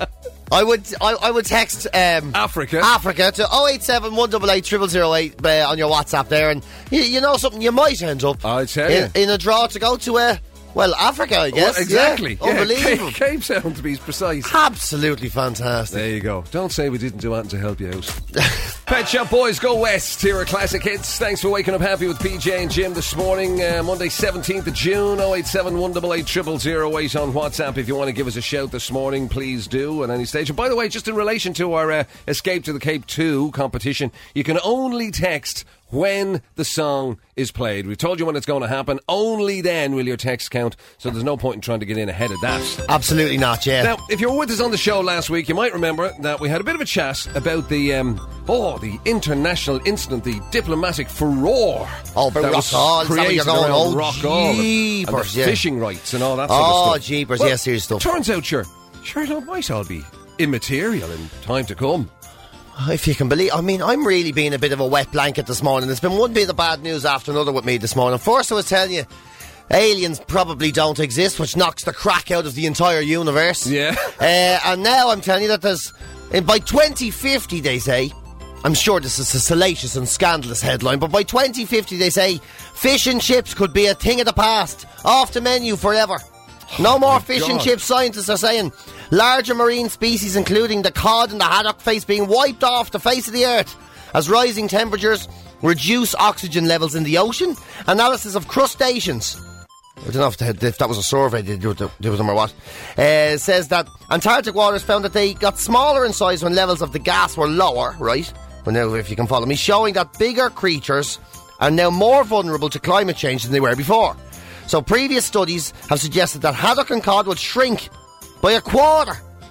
I would I, I would text um, Africa. Africa to oh eight seven, one eight eight, zero zero zero eight uh, on your WhatsApp there, and you, you know something, you might end up I tell in, you. in a draw to go to uh, well Africa, I guess. Well, exactly. Yeah. Yeah, Unbelievable. Cape, Cape Town, to be precise. Absolutely fantastic. There you go. Don't say we didn't do anything to help you out. Pet Shop Boys Go West here at Classic Hits. Thanks for waking up happy with P J and Jim this morning, uh, Monday seventeenth of June. oh eight seven, one eight eight, zero zero zero eight on WhatsApp. If you want to give us a shout this morning, please do at any stage. And by the way, just in relation to our uh, Escape to the Cape two competition, you can only text when the song is played. We've told you when it's going to happen. Only then will your text count, so there's no point in trying to get in ahead of that. Absolutely not, yeah. Now, if you were with us on the show last week, you might remember that we had a bit of a chat about the um, oh, the international incident, the diplomatic furore. Oh, about that was Rockall, is that where created you're going? around Oh, Rockall and- and, jeepers, the yeah. fishing rights and all that sort Oh, of stuff. jeepers, Well, yeah, serious stuff. Turns out, sure, sure, it might all be immaterial in time to come. If you can believe, I mean, I'm really being a bit of a wet blanket this morning. There's been one bit of bad news after another with me this morning. First, I was telling you, aliens probably don't exist, which knocks the crack out of the entire universe. Yeah. Uh, and now I'm telling you that there's, and by twenty fifty, they say, I'm sure this is a salacious and scandalous headline, but by twenty fifty, they say, fish and chips could be a thing of the past, off the menu forever. No more fish and God. chips, scientists are saying. Larger marine species, including the cod and the haddock face, being wiped off the face of the earth as rising temperatures reduce oxygen levels in the ocean. Analysis of crustaceans, I don't know if, they, if that was a survey they did with them or what, uh, says that Antarctic waters found that they got smaller in size when levels of the gas were lower, right? Well, now, if you can follow me, showing that bigger creatures are now more vulnerable to climate change than they were before. So previous studies have suggested that haddock and cod would shrink by a quarter.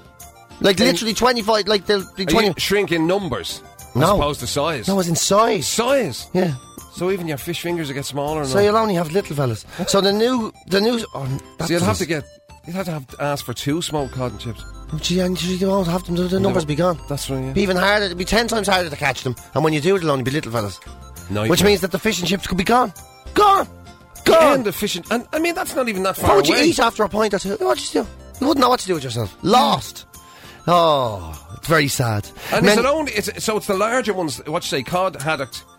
Like Then- literally twenty-five, like they'll be Are twenty. you shrink in numbers as No. opposed to size? No, it's in size. Size? Yeah. So even your fish fingers will get smaller and So all. you'll only have little fellas. So the new, the new. Oh, So you'd have to get, you'd have to have to ask for two smoked cod and chips. Gee, and you won't have them. The numbers be gone. That's right, yeah. Be even harder. It'll be ten times harder to catch them. And when you do, it'll only be little fellas. No, you Which can't. means that the fish and chips could be gone. Gone. The Gone. end of fishing, and I mean that's not even that far What would you away. eat after a pint or two? What would you do? You wouldn't know what to do with yourself. Lost. Oh, it's very sad. And Men- is it only? It's, so it's the larger ones. What you say? Cod, haddock,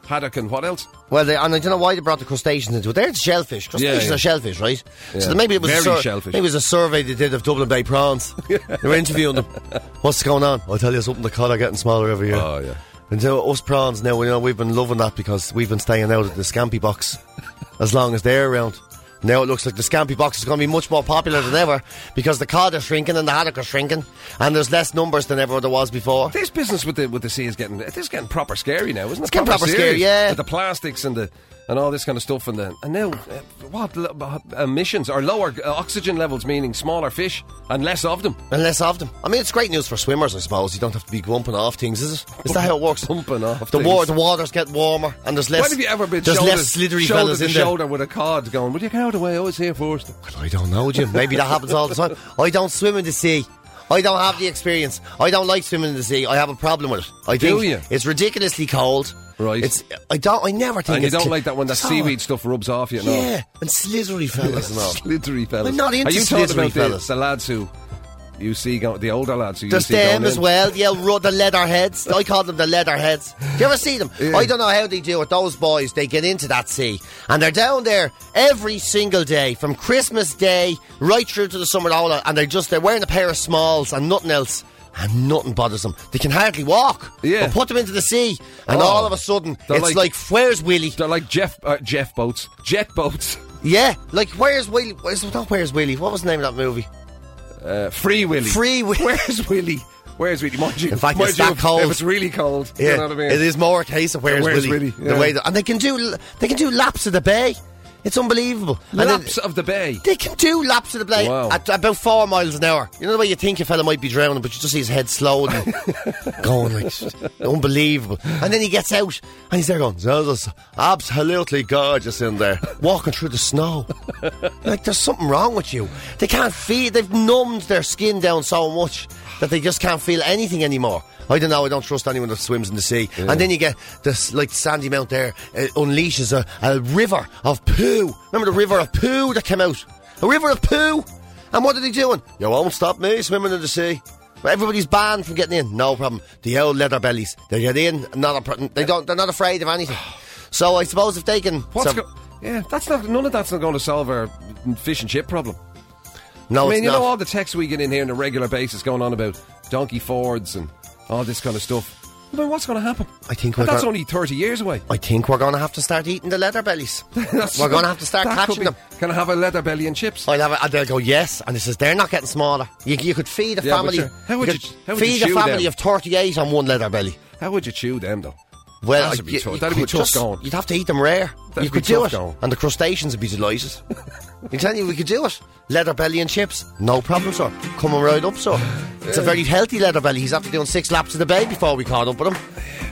haddock, and what else? Well, they, and I don't know why they brought the crustaceans into it. They're the shellfish. Crustaceans Yeah, yeah. are shellfish, right? Yeah. So maybe it was Very a shellfish. Maybe it was a survey they did of Dublin Bay prawns. They were interviewing them. What's going on? I'll tell you something. The cod are getting smaller every year. Oh, yeah. And so us prawns now, you know, we've been loving that because we've been staying out of the scampi box as long as they're around. Now it looks like the scampi box is going to be much more popular than ever because the cod are shrinking and the haddock are shrinking, and there's less numbers than ever there was before. This business with the with the sea is getting it is getting proper scary now, isn't it? It's getting proper serious. scary, yeah. With the plastics and the and all this kind of stuff, and the and now uh, what l- emissions or lower uh, oxygen levels, meaning smaller fish and less of them. And less of them. I mean, it's great news for swimmers, I suppose. You don't have to be bumping off things, is it? Is that how it works? Bumping off the things. War, the waters get warmer, and there's less. When have you ever been there's shoulder, less slithery shoulder fellas to in there? shoulder with a cod going? Would you get out of the way? I was here first. Well, I don't know, Jim. Maybe that happens all the time. I don't swim in the sea. I don't have the experience. I don't like swimming in the sea. I have a problem with it. I Do think you? It's ridiculously cold. Right. It's. I don't. I never think. And you it's don't cl- like that when that so- seaweed stuff rubs off you. No. Yeah, and slithery fellas and all. Slithery fellas. I'm not into Are you talking slithery about the, fellas. the lads who you see go, the older lads who you There's see going them as in? well, yeah, ru- the leather heads. I call them the leather heads. Do you ever see them? Yeah. I don't know how they do it. Those boys, they get into that sea and they're down there every single day from Christmas Day right through to the summer holiday, and they're just they're wearing a pair of smalls and nothing else. And nothing bothers them. They can hardly walk. Yeah. But put them into the sea, and Oh. all of a sudden, They're it's like- like, where's Willie? They're like Jeff uh, Jeff boats, jet boats. Yeah, like where's Willie? Where's, not where's Willie? What was the name of that movie? Uh, Free Willy. Free Willy. Where's Willy? Where's Willy? Mind you, In fact, mind it's you, that if- cold. If it's really cold, Yeah, you know what I mean? it is more a case of where's, Where's Willie. Willie, The yeah. way that, and they can do they can do laps of the bay. It's unbelievable. And then- Laps of the bay. They can do laps of the bay Wow. at about four miles an hour. You know the way you think a fella might be drowning, but you just see his head slowly going like unbelievable. And then he gets out and he's there going, "This is absolutely gorgeous in there," walking through the snow. Like there's something wrong with you. They can't feel. They've numbed their skin down so much that they just can't feel anything anymore. I don't know, I don't trust anyone that swims in the sea. Yeah. And then you get this, like Sandy Mount there, uh, unleashes a, a river of poo. Remember the river of poo that came out? A river of poo! And what are they doing? You won't stop me swimming in the sea. Everybody's banned from getting in. No problem. The old leather bellies. They get in, not a, pro- they don't, they're not afraid of anything. So I suppose if they can... What's so- go- yeah, that's not. None of that's not going to solve our fish and chip problem. no, I mean, it's you not. know all the texts we get in here on a regular basis going on about donkey Fords and all this kind of stuff. I mean, what's going to happen? I think And we're that's gonna- only thirty years away. I think we're going to have to start eating the leather bellies. That's- We're going to have to start that could catching be- them. Can I have a leather belly and chips? I'll have it, and they'll go, yes. And it says, they're not getting smaller. You, you could feed a Yeah, but family. you're- how would could you- how would you feed a chew family them? of thirty-eight on one leather belly. How would you chew them, though? Well, That'd be you- tough. you That'd be could tough just- going. You'd have to eat them rare. That'd you be could do tough it. going. And the crustaceans would be delighted. I'm telling you, we could do it. Leather belly and chips. No problem, sir. Coming right up, sir. It's a very healthy leather belly. He's after doing six laps of the bay before we caught up with him.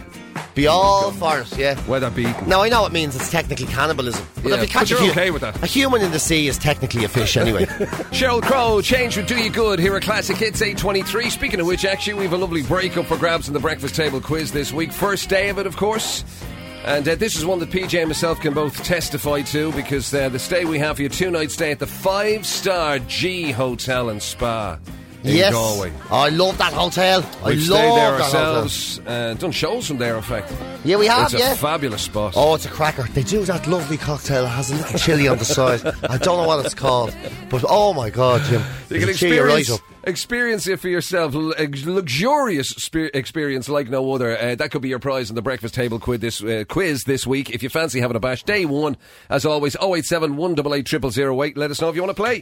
Be all for it, yeah. Weather beaten. Now, I know it means it's technically cannibalism. But Yeah, if you catch but you're a hu- okay with that. A human in the sea is technically a fish anyway. Sheryl Crow, Change Would Do You Good. Here are Classic Hits eight twenty-three. Speaking of which, actually, we have a lovely break-up for grabs in the Breakfast Table quiz this week. First day of it, of course. And uh, this is one that P J and myself can both testify to, because uh, the stay we have for you, two-night stay at the five-star G Hotel and Spa in Yes. Galway. Oh, I love that hotel. I We've love stayed there that ourselves, uh, done shows from there, in fact. hotel. Yeah, we have, It's a yeah. fabulous spot. Oh, it's a cracker. They do that lovely cocktail that has a little chilli on the side. I don't know what it's called. But, oh my God, Jim. You can It'll cheer you experience, right up. experience it for yourself. L- a luxurious spe- experience like no other. Uh, that could be your prize in the Breakfast Table quiz this, uh, quiz this week. If you fancy having a bash, day one, as always, oh eight seven, one eight eight, zero zero zero eight. Let us know if you want to play.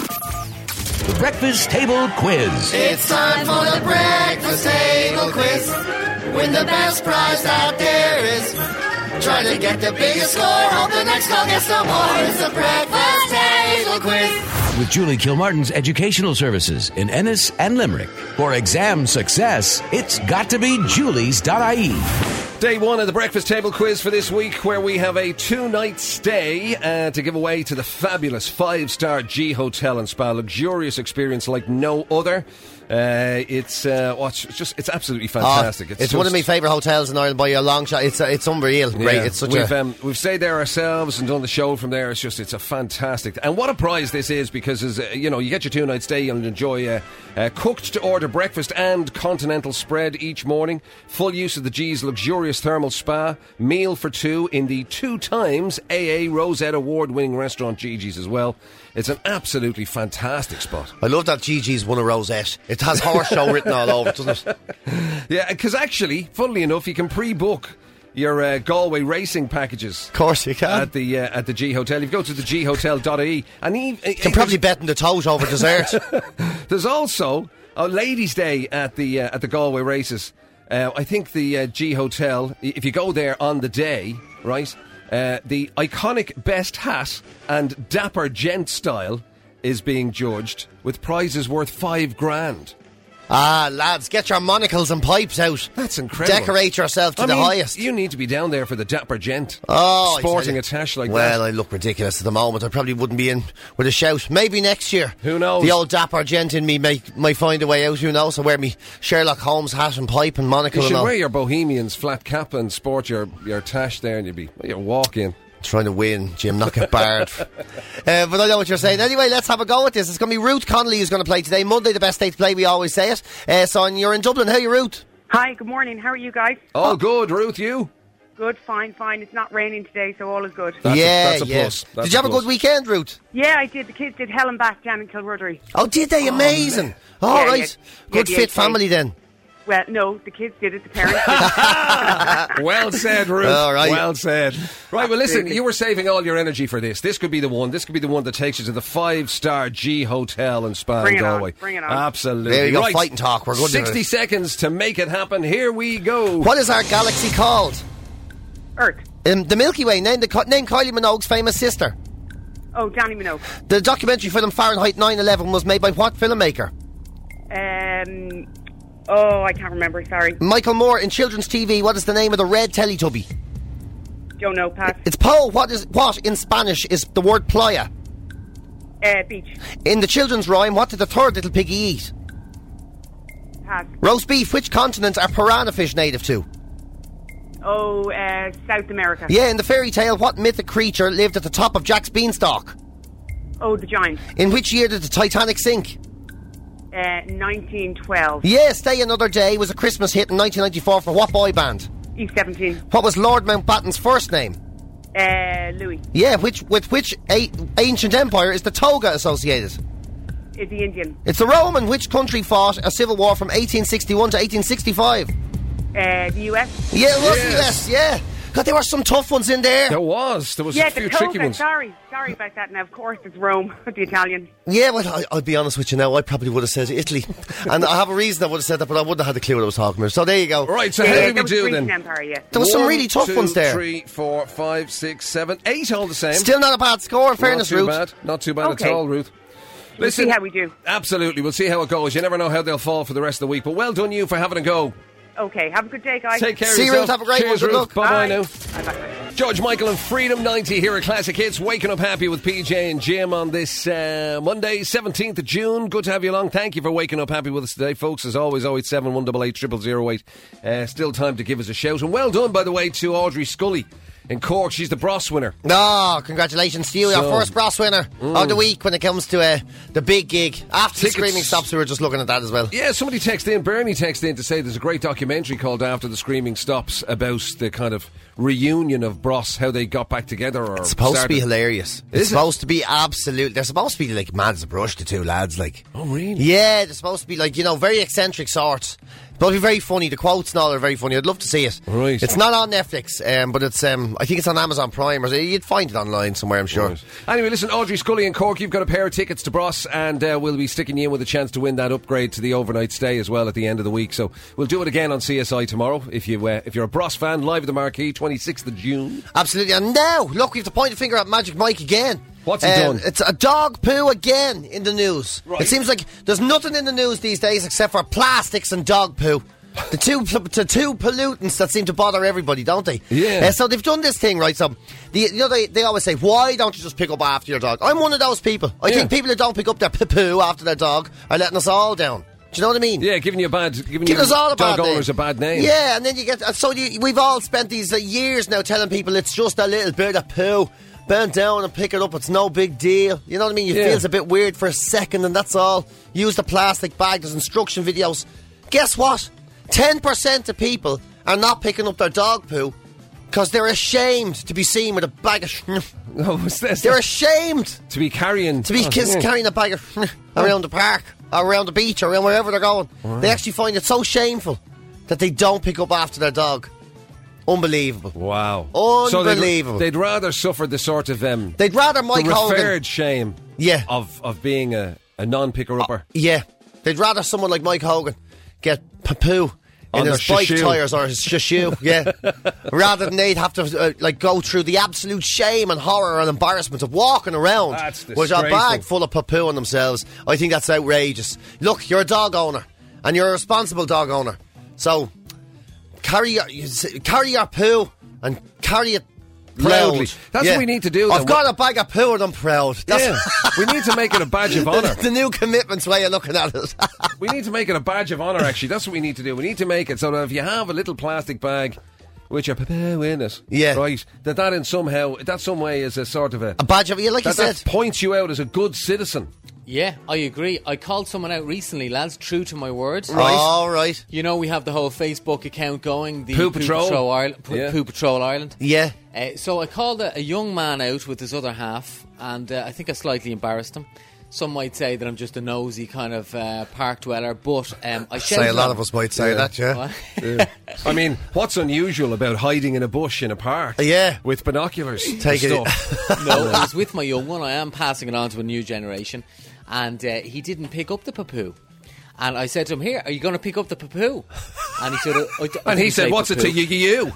The Breakfast Table Quiz. It's time for the breakfast table quiz. Win the best prize that there is. Try to get the biggest score. Hope the next call gets no more. It's the breakfast table quiz. With Julie Kilmartin's Educational Services in Ennis and Limerick. For exam success, it's got to be julies dot I E. Day one of the Breakfast Table quiz for this week, where we have a two-night stay uh, to give away to the fabulous five-star G Hotel and Spa. Luxurious experience like no other. Uh, it's uh, watch, it's just it's absolutely fantastic. Oh, it's it's just, one of my favourite hotels in Ireland by a long shot. It's uh, it's unreal. Great. Yeah, It's such we've a um, we've stayed there ourselves and done the show from there. It's just it's a fantastic, and what a prize this is, because as uh, you know, you get your two night stay and enjoy uh, uh, cooked to order breakfast and continental spread each morning. Full use of the G's luxurious thermal spa, meal for two in the two times A A Rosette award winning restaurant Gigi's as well. It's an absolutely fantastic spot. I love that Gigi's won a rosette. It has horse show written all over it, doesn't it? Yeah, because actually, funnily enough, you can pre-book your uh, Galway racing packages. Of course you can. At the uh, at the G Hotel. If you go to the g hotel dot I E, and he, You can probably bet on the toes over dessert. there's also a ladies' day at the uh, at the Galway races. Uh, I think the uh, G Hotel, if you go there on the day, right, uh, the iconic best hat and dapper gent style is being judged with prizes worth five grand. Ah, lads, get your monocles and pipes out. That's incredible. Decorate yourself to I the mean, highest. You need to be down there for the dapper gent. Oh, sporting I a tash like well, that. I look ridiculous at the moment. I probably wouldn't be in with a shout. Maybe next year. Who knows? The old dapper gent in me may, might find a way out. Who knows? I wear me Sherlock Holmes hat and pipe and monocle You and should all. wear your Bohemians flat cap and sport your, your tash there, and you'd be you walk in. Trying to win, Jim, not get barred. uh, but I know what you're saying. Anyway, let's have a go at this. It's going to be Ruth Connolly who's going to play today. Monday, the best day to play, we always say it. Uh, so you're in Dublin. How are you, Ruth? Hi, good morning. How are you guys? All good, Ruth, you? Good, fine, fine. It's not raining today, so all is good. That's yeah, a, that's a yeah. plus. That's did you have a plus. good weekend, Ruth? Yeah, I did. The kids did hell and back down in Kilruddery. Oh, did they? Amazing. Oh, Yeah, right. yeah. Good Yeah, fit yeah, family then. Well, no, the kids did it. The parents did it. Well said, Ruth. All right. Well said. Right, well, listen, Absolutely. you were saving all your energy for this. This could be the one. This could be the one that takes you to the five-star G Hotel in Spa Bring in it on, Galway. bring it on. Absolutely. There you go, Right. fight and talk. We're good. sixty seconds to make it happen. Here we go. What is our galaxy called? Earth. Um, the Milky Way. Name, the, name Kylie Minogue's famous sister. Oh, Danny Minogue. The documentary film Fahrenheit nine eleven was made by what filmmaker? Um, oh, I can't remember. Sorry. Michael Moore. In children's T V, what is the name of the red Teletubby? Don't know. Pass. It's Poe. What is what in Spanish is the word playa? Uh, beach. In the children's rhyme, what did the third little piggy eat? Pass. Roast beef. Which continent are piranha fish native to? Oh, uh, South America. Yeah, in the fairy tale, what mythic creature lived at the top of Jack's beanstalk? Oh, the Giant. In which year did the Titanic sink? Uh, nineteen twelve. Yeah, Stay Another Day was a Christmas hit in nineteen ninety-four for what boy band? E seventeen. What was Lord Mountbatten's first name? Uh, Louis. Yeah, which with which a- ancient empire is the toga associated? Is the Indian. It's the Roman. Which country fought a civil war from eighteen sixty-one to eighteen sixty-five? Uh, the U S. Yeah, it was the Yes. U S, yeah. God, there were some tough ones in there. There was. There was Yeah, a few the tricky Toga. ones. Sorry, sorry about that. Now, of course, it's Rome, the Italian. Yeah, well, I, I'll be honest with you now, I probably would have said Italy. And I have a reason I would have said that, but I wouldn't have had a clue what I was talking about. So there you go. Right, so yeah, how yeah, do we that was do Grecian then? Empire, yeah. There was some One, really tough two, ones there. Three, four, five, six, seven, eight all the same. Still not a bad score, in fairness, Not too Ruth. bad. Not too bad Okay. at all, Ruth. We'll see how we do. Absolutely. We'll see how it goes. You never know how they'll fall for the rest of the week. But well done you for having a go. Okay, have a good day, guys. Take care See of you, yourself. Ruth. Have a great Cheers, one. Good Ruth. luck. Bye-bye Bye. now. Bye-bye. George Michael and Freedom ninety here at Classic Hits. Waking up happy with P J and Jim on this uh, Monday, seventeenth of June. Good to have you along. Thank you for waking up happy with us today, folks. As always, oh eight seven, one eight eight, zero zero zero eight. Uh, still time to give us a shout. And well done, by the way, to Audrey Scully in Cork. She's the Bros winner. Oh, congratulations to you, So- our first Bros winner of the week when it comes to uh, the big gig. After Tickets. the Screaming Stops, we were just looking at that as well. Yeah, somebody texted in, Bernie texted in to say there's a great documentary called After the Screaming Stops about the kind of reunion of Bros, how they got back together. Or It's supposed started. to be hilarious. Is It's it? supposed to be absolute. They're supposed to be like mad as a brush, the two lads. Like, Oh, really? yeah, they're supposed to be like, you know, very eccentric sorts. Supposed to be very funny. The quotes and all are very funny. I'd love to see it. Right. It's not on Netflix, um, but it's. Um, I think it's on Amazon Prime, or you'd find it online somewhere. I'm sure. Right. Anyway, listen, Audrey Scully in Cork, you've got a pair of tickets to Bros, and uh, we'll be sticking you in with a chance to win that upgrade to the overnight stay as well at the end of the week. So we'll do it again on C S I tomorrow. If you uh, if you're a Bros fan, live at the Marquee, twenty-sixth of June. Absolutely. And now, look, we have to point a finger at Magic Mike again. What's he Um, done? It's a dog poo again in the news. Right. It seems like there's nothing in the news these days except for plastics and dog poo. The two, the two pollutants that seem to bother everybody, don't they? Yeah. Uh, so they've done this thing, right? So, the, you know, they, they always say, why don't you just pick up after your dog? I'm one of those people. I Yeah. think people who don't pick up their poo after their dog are letting us all down. Do you know what I mean? Yeah, giving you a bad, giving, Giving you us all a dog bad name. owners a bad name. Yeah, and then you get so you, we've all spent these uh, years now telling people it's just a little bit of poo. Bend down and pick it up. It's no big deal. You know what I mean? You Yeah. feels a bit weird for a second, and that's all. Use the plastic bag. There's instruction videos. Guess what? Ten percent of people are not picking up their dog poo because they're ashamed to be seen with a bag of. Sh- Oh, what's this? they're ashamed to be carrying to be oh, kids yeah. carrying a bag of sh- around the park, or around the beach, or around wherever they're going. They actually find it so shameful that they don't pick up after their dog. Unbelievable. Wow. Unbelievable. So they'd, they'd rather suffer the sort of um, They'd rather Mike the Hogan. referred shame Yeah. of of being a, a non-picker-upper. Yeah. They'd rather someone like Mike Hogan get poo On in their his bike shashu. tyres or his shashu, yeah. Rather than they'd have to uh, like go through the absolute shame and horror and embarrassment of walking around That's with a disgraceful. bag full of poo on themselves. I think that's outrageous. Look, you're a dog owner and you're a responsible dog owner. So carry your, you s- carry your poo and carry it Proudly. proud. That's what we need to do, I've then. got a bag of poo and I'm proud. That's Yeah. We need to make it a badge of honour. the new commitment's way of looking at it. We need to make it a badge of honour, actually. That's what we need to do. We need to make it so that if you have a little plastic bag with your poo in it, Yeah. right, that that in somehow, that some way is a sort of a... A badge of, yeah, like you that, said. that points you out as a good citizen. Yeah, I agree. I called someone out recently, lads, true to my word. Right. All right. You know, we have the whole Facebook account going, the Poo Patrol. Patrol Ireland. Poo, Yeah. Poo Patrol Ireland. Yeah. Uh, so I called a, a young man out with his other half, and uh, I think I slightly embarrassed him. Some might say that I'm just a nosy kind of uh, park dweller, but um, I Say shouted a lot at of him. us might say that, yeah. What? Yeah. I mean, what's unusual about hiding in a bush in a park? Yeah. With binoculars. Take and it. stuff? No, I was with my young one. I am passing it on to a new generation, and uh, he didn't pick up the poo. And I said to him, "Here, are you going to pick up the poo?" And he said, I, I, I And he didn't said, say what's it to poo. you? you?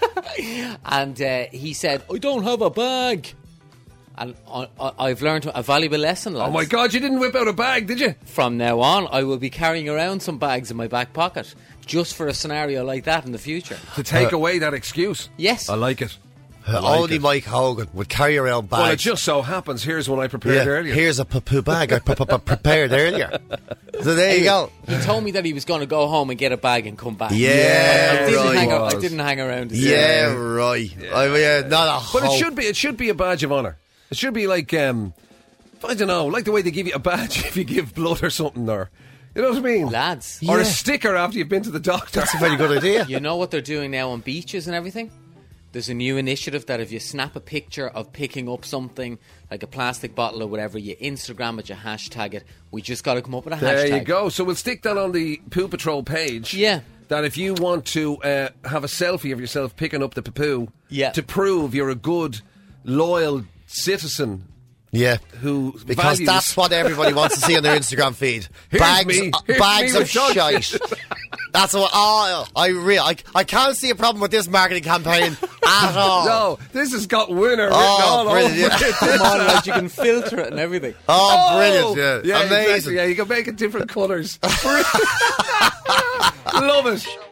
And uh, he said, "I don't have a bag." And I, I, I've learned a valuable lesson, lads. Oh my God, you didn't whip out a bag, did you? From now on, I will be carrying around some bags in my back pocket just for a scenario like that in the future. To take away that excuse. Yes. I like it. I Uh, like Only it. Mike Hogan would carry around bags. Well, it just so happens, here's one I prepared yeah, earlier. Here's a poo bag I p- p- prepared earlier. So there you go. He told me that he was going to go home and get a bag and come back. Yeah, I, I, didn't, right. hang, ar- I Was. didn't hang around. to see Yeah, it. right. I mean, uh, not a But it hope. should be it should be a badge of honour. It should be like, um, I don't know, like the way they give you a badge if you give blood or something, or, you know what I mean? Lads. Or Yeah. a sticker after you've been to the doctor. That's a very good idea. You know what they're doing now on beaches and everything? There's a new initiative that if you snap a picture of picking up something, like a plastic bottle or whatever, you Instagram it, you hashtag it. We just got to come up with a There hashtag. you go. So we'll stick that on the Poo Patrol page. Yeah. That if you want to uh, have a selfie of yourself picking up the poo, Yeah. to prove you're a good, loyal citizen Yeah. who Because values- that's what everybody wants to see on their Instagram feed. Here's bags me. uh, Here's bags me of with dog shite. shit. That's what oh, I really I, I can't see a problem with this marketing campaign at all. No, this has got winner written Oh, all over brilliant. it. Come on, lads, you can filter it and everything. Oh, brilliant. Yeah. Yeah, Amazing. exactly. Yeah, you can make it different colours. Love it.